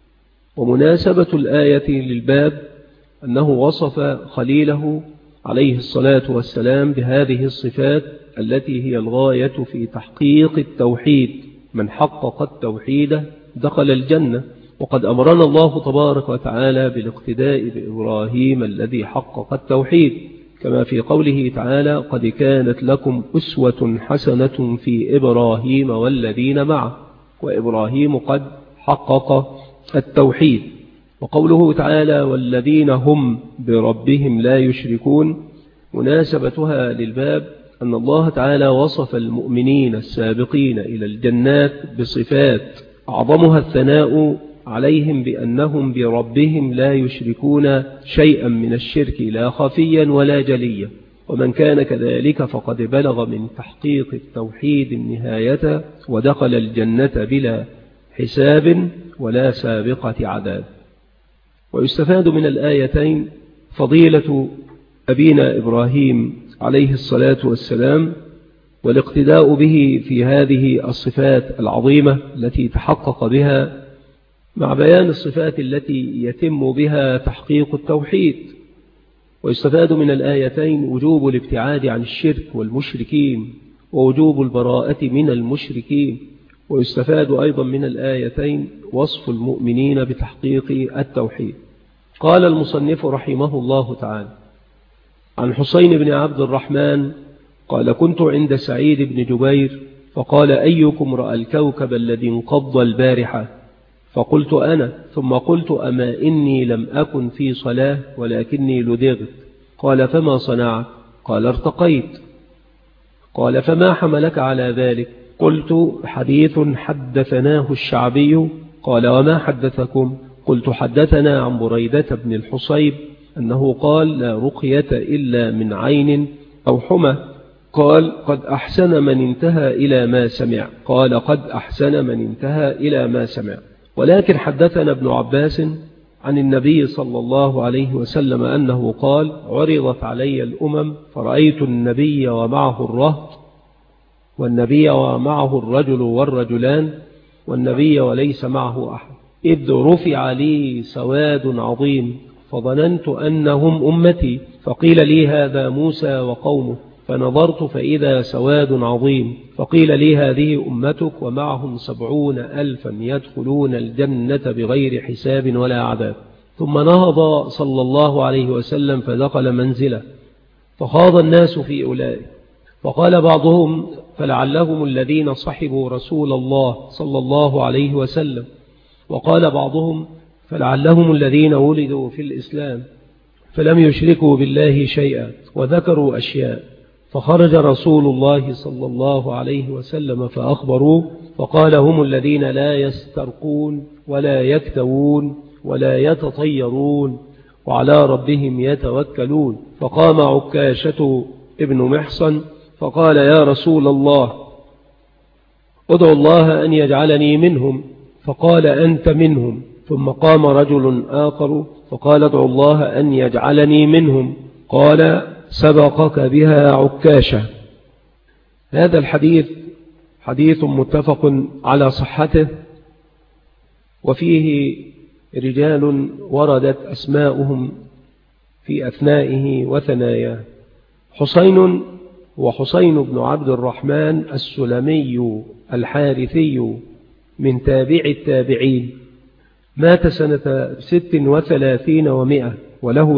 ومناسبة الآية للباب أنه وصف خليله عليه الصلاة والسلام بهذه الصفات التي هي الغاية في تحقيق التوحيد. من حقق التوحيد دخل الجنة. وقد أمرنا الله تبارك وتعالى بالاقتداء بإبراهيم الذي حقق التوحيد، كما في قوله تعالى: قد كانت لكم أسوة حسنة في إبراهيم والذين معه. وإبراهيم قد حقق التوحيد. وقوله تعالى: والذين هم بربهم لا يشركون، مناسبتها للباب أن الله تعالى وصف المؤمنين السابقين إلى الجنات بصفات أعظمها الثناء عليهم بأنهم بربهم لا يشركون شيئا من الشرك، لا خفيا ولا جليا. ومن كان كذلك فقد بلغ من تحقيق التوحيد النهاية ودخل الجنة بلا حساب ولا سابقة عذاب. ويستفاد من الآيتين فضيلة أبينا إبراهيم عليه الصلاة والسلام والاقتداء به في هذه الصفات العظيمة التي تحقق بها، مع بيان الصفات التي يتم بها تحقيق التوحيد. ويستفاد من الآيتين وجوب الابتعاد عن الشرك والمشركين ووجوب البراءة من المشركين. ويستفاد أيضا من الآيتين وصف المؤمنين بتحقيق التوحيد. قال المصنف رحمه الله تعالى: عن حسين بن عبد الرحمن قال: كنت عند سعيد بن جبير فقال: أيكم رأى الكوكب الذي انقض البارحة؟ فقلت: أنا. ثم قلت: أما إني لم أكن في صلاة ولكني لدغت. قال: فما صنعت؟ قال: ارتقيت. قال: فما حملك على ذلك؟ قلت: حديث حدثناه الشعبي. قال: وما حدثكم؟ قلت: حدثنا عن بريدة بن الحصيب أنه قال: لا رقية إلا من عين أو حمى. قال: قد أحسن من انتهى إلى ما سمع. قال: قد أحسن من انتهى إلى ما سمع. ولكن حدثنا ابن عباس عن النبي صلى الله عليه وسلم أنه قال: عرضت علي الأمم فرأيت النبي ومعه الرهط، والنبي ومعه الرجل والرجلان، والنبي وليس معه أحد، إذ رفع لي سواد عظيم فظننت أنهم أمتي، فقيل لي: هذا موسى وقومه. فنظرت فإذا سواد عظيم، فقيل لي: هذه أمتك ومعهم 70,000 يدخلون الجنة بغير حساب ولا عذاب. ثم نهض صلى الله عليه وسلم فدخل منزله، فخاض الناس في أولئك، فقال بعضهم: فلعلهم الذين صحبوا رسول الله صلى الله عليه وسلم. وقال بعضهم: فلعلهم الذين ولدوا في الإسلام فلم يشركوا بالله شيئا، وذكروا أشياء. فخرج رسول الله صلى الله عليه وسلم فأخبروه، فقال: هم الذين لا يسترقون ولا يكتوون ولا يتطيرون وعلى ربهم يتوكلون. فقام عكاشة ابن محصن فقال: يا رسول الله، ادعو الله أن يجعلني منهم. فقال: أنت منهم. ثم قام رجل آخر فقال: ادعو الله أن يجعلني منهم. قال: سبقك بها عكاشة. هذا الحديث حديث متفق على صحته، وفيه رجال وردت أسماؤهم في أثنائه وثناياه. حسين وحسين بن عبد الرحمن السلمي الحارثي من تابع التابعين، مات سنة 36 و100 وله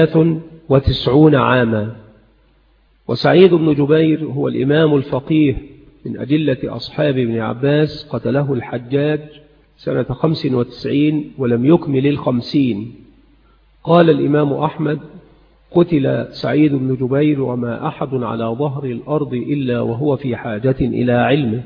93 عاما. وسعيد بن جبير هو الإمام الفقيه من أجلة أصحاب ابن عباس، قتله الحجاج سنة 95 ولم يكمل 50. قال الإمام أحمد: قتل سعيد بن جبير وما أحد على ظهر الأرض إلا وهو في حاجة إلى علمه.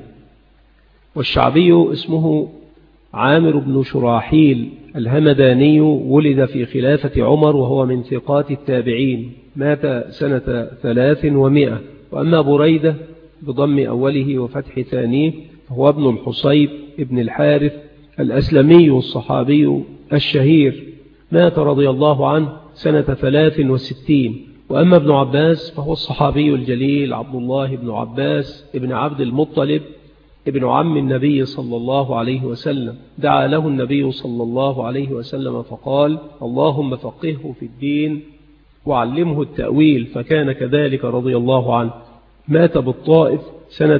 والشعبي اسمه عامر بن شراحيل الهمداني، ولد في خلافة عمر وهو من ثقات التابعين، مات سنة 3 و100. وأما بريدة بضم أوله وفتح ثانيه فهو ابن الحصيب ابن الحارث الأسلمي الصحابي الشهير، مات رضي الله عنه سنة 63. وأما ابن عباس فهو الصحابي الجليل عبد الله بن عباس ابن عبد المطلب ابن عم النبي صلى الله عليه وسلم. دعا له النبي صلى الله عليه وسلم فقال: اللهم فقهه في الدين وعلمه التأويل، فكان كذلك رضي الله عنه. مات بالطائف سنة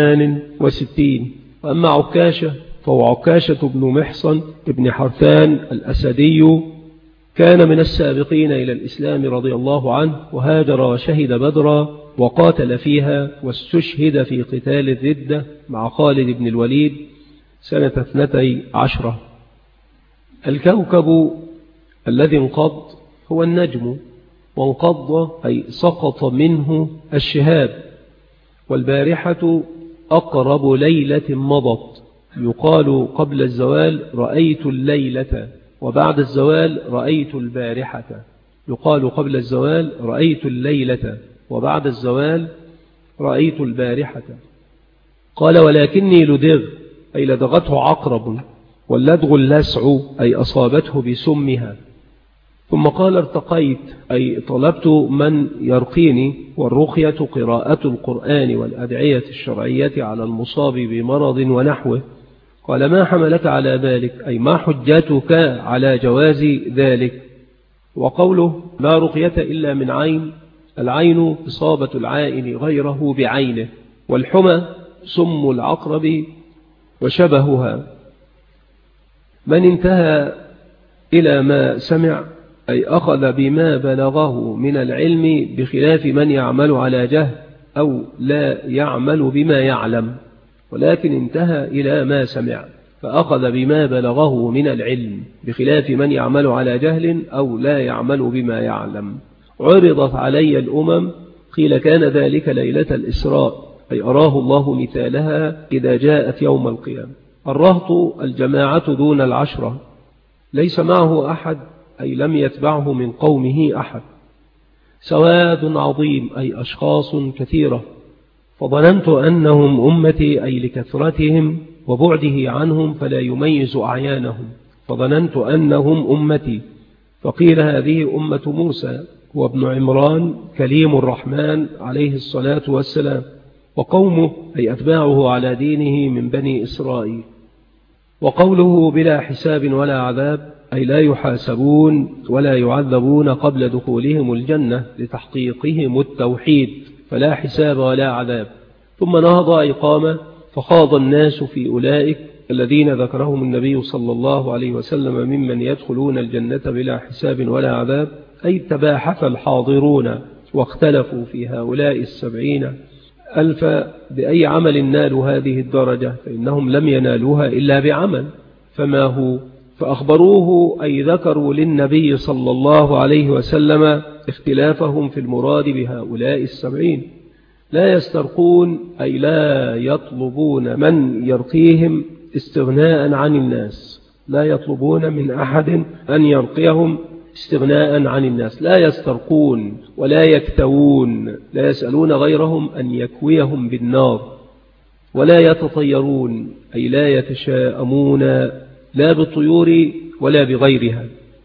68. وأما عكاشة فهو عكاشة بن محصن ابن حرثان الأسدي، كان من السابقين إلى الإسلام رضي الله عنه، وهاجر وشهد بدرا وقاتل فيها، واستشهد في قتال الردة مع خالد بن الوليد سنة 12. الكوكب الذي انقض هو النجم، وانقض أي سقط منه الشهاب. والبارحة أقرب ليلة مضت، يقال قبل الزوال رأيت الليلة، وبعد الزوال رأيت البارحة. يقال قبل الزوال رأيت الليلة، وبعد الزوال رأيت البارحة. قال: ولكني لدغ أي لدغته عقرب، واللدغ اللسع أي أصابته بسمها. ثم قال ارتقيت أي طلبت من يرقيني، والرقية قراءة القرآن والأدعية الشرعية على المصاب بمرض ونحوه. قال ما حملك على ذلك أي ما حجتك على جواز ذلك؟ وقوله لا رقية إلا من عين، العين إصابة العائن غيره بعينه، والحمى سم العقرب وشبهها. من انتهى إلى ما سمع أي أخذ بما بلغه من العلم بخلاف من يعمل على جهل أو لا يعمل بما يعلم، ولكن انتهى إلى ما سمع فأخذ بما بلغه من العلم بخلاف من يعمل على جهل أو لا يعمل بما يعلم. عرضت علي الأمم، قيل كان ذلك ليلة الإسراء، أي أراه الله مثالها إذا جاءت يوم القيامة. الرهط الجماعة دون العشرة، ليس معه أحد أي لم يتبعه من قومه أحد. سواد عظيم أي أشخاص كثيرة، فظننت أنهم أمتي أي لكثرتهم وبعده عنهم فلا يميز أعيانهم، فظننت أنهم أمتي. فقيل هذه أمة موسى وابن عمران كليم الرحمن عليه الصلاة والسلام، وقومه أي أتباعه على دينه من بني إسرائيل. وقوله بلا حساب ولا عذاب أي لا يحاسبون ولا يعذبون قبل دخولهم الجنة لتحقيقهم التوحيد، فلا حساب ولا عذاب. ثم نهض أي قام، فخاض الناس في أولئك الذين ذكرهم النبي صلى الله عليه وسلم ممن يدخلون الجنة بلا حساب ولا عذاب، أي تباحث الحاضرون واختلفوا في هؤلاء 70,000 بأي عمل نالوا هذه الدرجة، فإنهم لم ينالوها إلا بعمل. فما هو؟ فأخبروه أي ذكروا للنبي صلى الله عليه وسلم اختلافهم في المراد بهؤلاء 70. لا يسترقون أي لا يطلبون من يرقيهم استغناء عن الناس، لا يطلبون من أحد أن يرقيهم استغناء عن الناس. لا يسترقون ولا يكتوون، لا يسألون غيرهم أن يكويهم بالنار. ولا يتطيرون أي لا يتشاءمون لا بالطيور ولا بغيرها،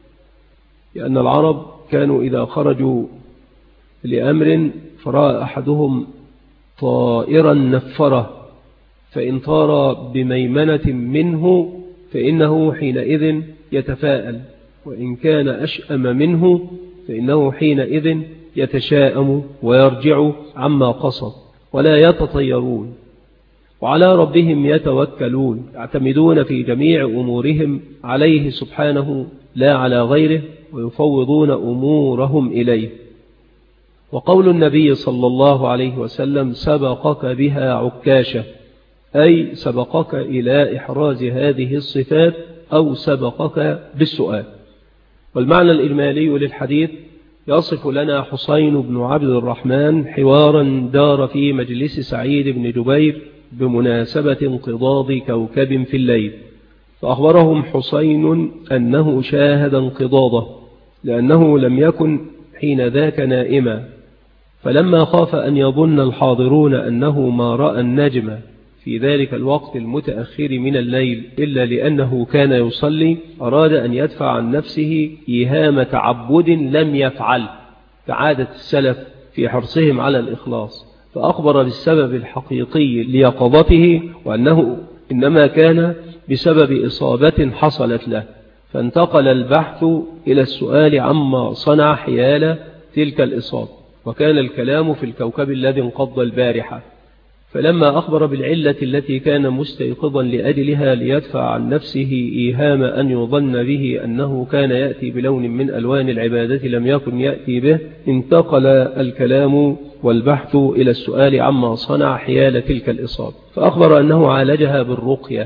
لأن العرب كانوا إذا خرجوا لأمر فرأى أحدهم طائرا نفره، فإن طار بميمنة منه فإنه حينئذ يتفاءل، وإن كان أشأم منه فإنه حينئذ يتشاءم ويرجع عما قصد. ولا يتطيرون، وعلى ربهم يتوكلون، يعتمدون في جميع أمورهم عليه سبحانه لا على غيره، ويفوضون أمورهم إليه. وقول النبي صلى الله عليه وسلم سبقك بها عكاشة، أي سبقك إلى إحراز هذه الصفات أو سبقك بالسؤال. والمعنى الإجمالي للحديث يصف لنا حسين بن عبد الرحمن حوارا دار في مجلس سعيد بن جبير بمناسبة انقضاض كوكب في الليل، فأخبرهم حسين أنه شاهد انقضاضه لأنه لم يكن حين ذاك نائما، فلما خاف أن يظن الحاضرون أنه ما رأى النجم في ذلك الوقت المتأخر من الليل إلا لأنه كان يصلي، أراد أن يدفع عن نفسه إيهام تعبد لم يفعل كعادة السلف في حرصهم على الإخلاص، فأخبر بالسبب الحقيقي ليقظته وأنه إنما كان بسبب إصابة حصلت له، فانتقل البحث إلى السؤال عما صنع حيال تلك الإصابة، وكان الكلام في الكوكب الذي انقض البارحة. فلما أخبر بالعلة التي كان مستيقظا لأجلها ليدفع عن نفسه إيهام أن يظن به أنه كان يأتي بلون من ألوان العبادة لم يكن يأتي به، انتقل الكلام والبحث إلى السؤال عما صنع حيال تلك الإصابة، فأخبر أنه عالجها بالرقية.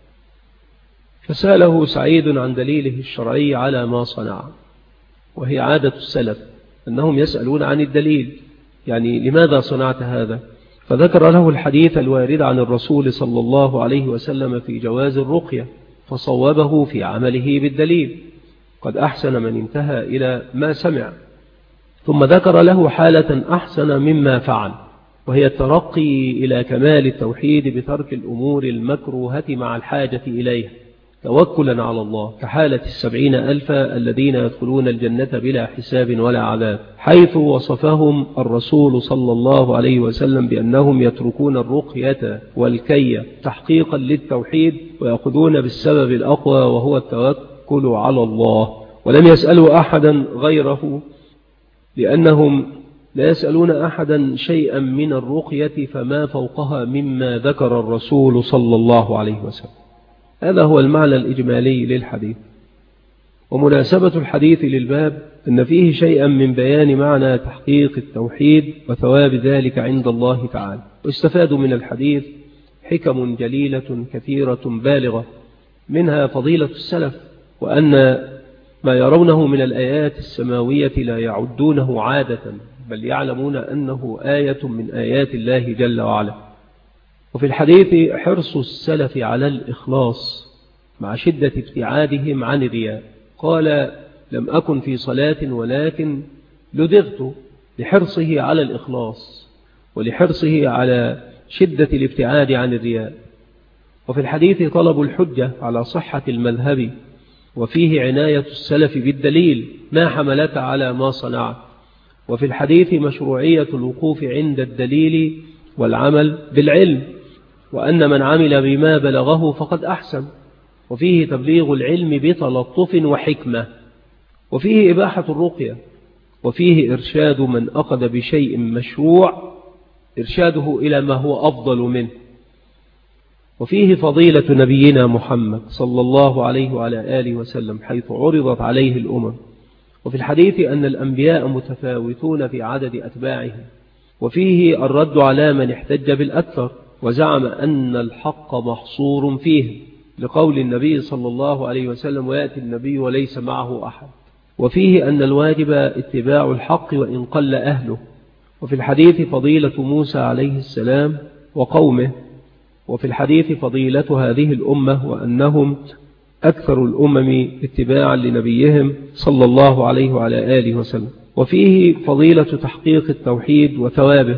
فسأله سعيد عن دليله الشرعي على ما صنع، وهي عادة السلف أنهم يسألون عن الدليل، يعني لماذا صنعت هذا؟ فذكر له الحديث الوارد عن الرسول صلى الله عليه وسلم في جواز الرقية، فصوبه في عمله بالدليل، قد أحسن من انتهى إلى ما سمع. ثم ذكر له حالة أحسن مما فعل، وهي الترقي إلى كمال التوحيد بترك الأمور المكروهة مع الحاجة إليها، توكلا على الله، كحالة 70,000 الذين يدخلون الجنة بلا حساب ولا عذاب، حيث وصفهم الرسول صلى الله عليه وسلم بأنهم يتركون الرقية والكي تحقيقا للتوحيد ويأخذون بالسبب الأقوى وهو التوكل على الله، ولم يسألوا أحدا غيره، لأنهم لا يسألون أحدا شيئا من الرقية فما فوقها مما ذكر الرسول صلى الله عليه وسلم. هذا هو المعنى الإجمالي للحديث. ومناسبة الحديث للباب أن فيه شيئا من بيان معنى تحقيق التوحيد وثواب ذلك عند الله تعالى. واستفاد من الحديث حكم جليلة كثيرة بالغة، منها فضيلة السلف، وأن ما يرونه من الآيات السماوية لا يعدونه عادة، بل يعلمون أنه آية من آيات الله جل وعلا. وفي الحديث حرص السلف على الإخلاص مع شدة ابتعادهم عن الرياء. قال: لم أكن في صلاة ولكن لدغت، لحرصه على الإخلاص ولحرصه على شدة الابتعاد عن الرياء. وفي الحديث طلب الحجة على صحة المذهب، وفيه عناية السلف بالدليل ما حملك على ما صنعت. وفي الحديث مشروعية الوقوف عند الدليل والعمل بالعلم، وأن من عمل بما بلغه فقد أحسن. وفيه تبليغ العلم بتلطف وحكمة. وفيه إباحة الرقية. وفيه إرشاد من أخذ بشيء مشروع إرشاده إلى ما هو أفضل منه. وفيه فضيلة نبينا محمد صلى الله عليه وعلى آله وسلم حيث عرضت عليه الأمم. وفي الحديث أن الأنبياء متفاوتون في عدد أتباعهم. وفيه الرد على من احتج بالأكثر وزعم أن الحق محصور فيه، لقول النبي صلى الله عليه وسلم: ويأتي النبي وليس معه أحد. وفيه أن الواجب اتباع الحق وإن قل أهله. وفي الحديث فضيلة موسى عليه السلام وقومه. وفي الحديث فضيلة هذه الأمة وأنهم أكثر الأمم اتباعا لنبيهم صلى الله عليه وعلى آله وسلم. وفيه فضيلة تحقيق التوحيد وثوابه.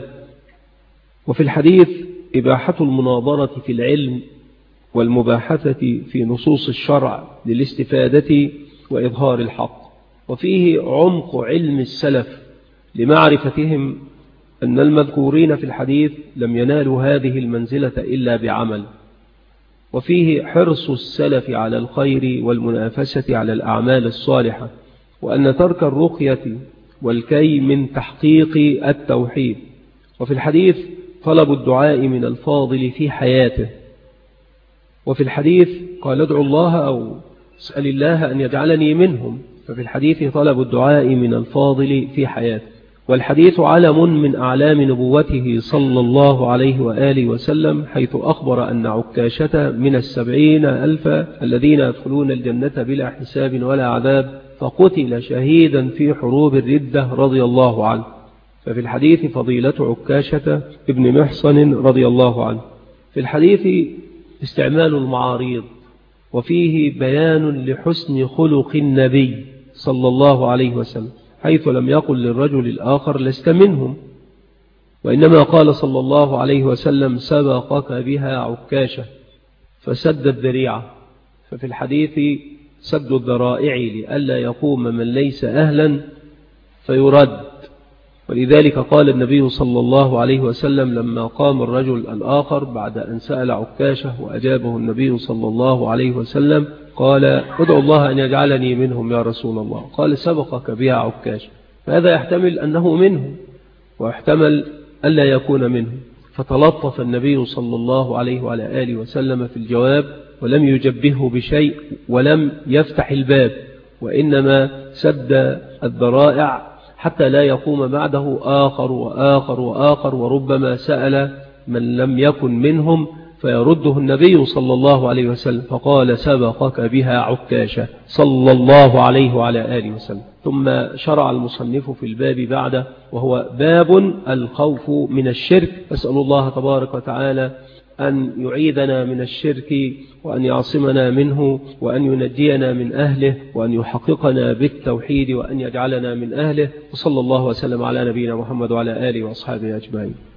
وفي الحديث إباحة المناظرة في العلم والمباحثة في نصوص الشرع للاستفادة وإظهار الحق. وفيه عمق علم السلف لمعرفتهم أن المذكورين في الحديث لم ينالوا هذه المنزلة إلا بعمل. وفيه حرص السلف على الخير والمنافسة على الأعمال الصالحة، وأن ترك الرقية والكي من تحقيق التوحيد. وفي الحديث طلب الدعاء من الفاضل في حياته. وفي الحديث قال: ادعو الله أو اسأل الله أن يجعلني منهم. ففي الحديث طلب الدعاء من الفاضل في حياته. والحديث علم من أعلام نبوته صلى الله عليه وآله وسلم، حيث أخبر أن عكاشة من 70,000 الذين يدخلون الجنة بلا حساب ولا عذاب، فقتل شهيدا في حروب الردة رضي الله عنه. ففي الحديث فضيلة عكاشة ابن محصن رضي الله عنه. في الحديث استعمال المعاريض، وفيه بيان لحسن خلق النبي صلى الله عليه وسلم، حيث لم يقل للرجل الآخر: لست منهم، وإنما قال صلى الله عليه وسلم: سبقك بها عكاشة، فسد الذريعة. ففي الحديث سد الذرائع لئلا يقوم من ليس أهلا فيرد. ولذلك قال النبي صلى الله عليه وسلم لما قام الرجل الآخر بعد أن سأل عكاشة وأجابه النبي صلى الله عليه وسلم، قال: ادعو الله أن يجعلني منهم يا رسول الله. قال: سبقك بها عكاشة. فهذا يحتمل أنه منهم، ويحتمل ألا يكون منهم. فتلطف النبي صلى الله عليه وعلى آله وسلم في الجواب، ولم يجبهه بشيء ولم يفتح الباب، وإنما سد الذرائع حتى لا يقوم بعده آخر وآخر وآخر، وربما سأل من لم يكن منهم فيرده النبي صلى الله عليه وسلم، فقال: سبقك بها عكاشة صلى الله عليه وعلى آله وسلم. ثم شرع المصنف في الباب بعده، وهو باب الخوف من الشرك. أسأل الله تبارك وتعالى أن يعيذنا من الشرك، وأن يعصمنا منه، وأن ينجينا من أهله، وأن يحققنا بالتوحيد، وأن يجعلنا من أهله. وصلى الله وسلم على نبينا محمد وعلى آله وأصحابه أجمعين.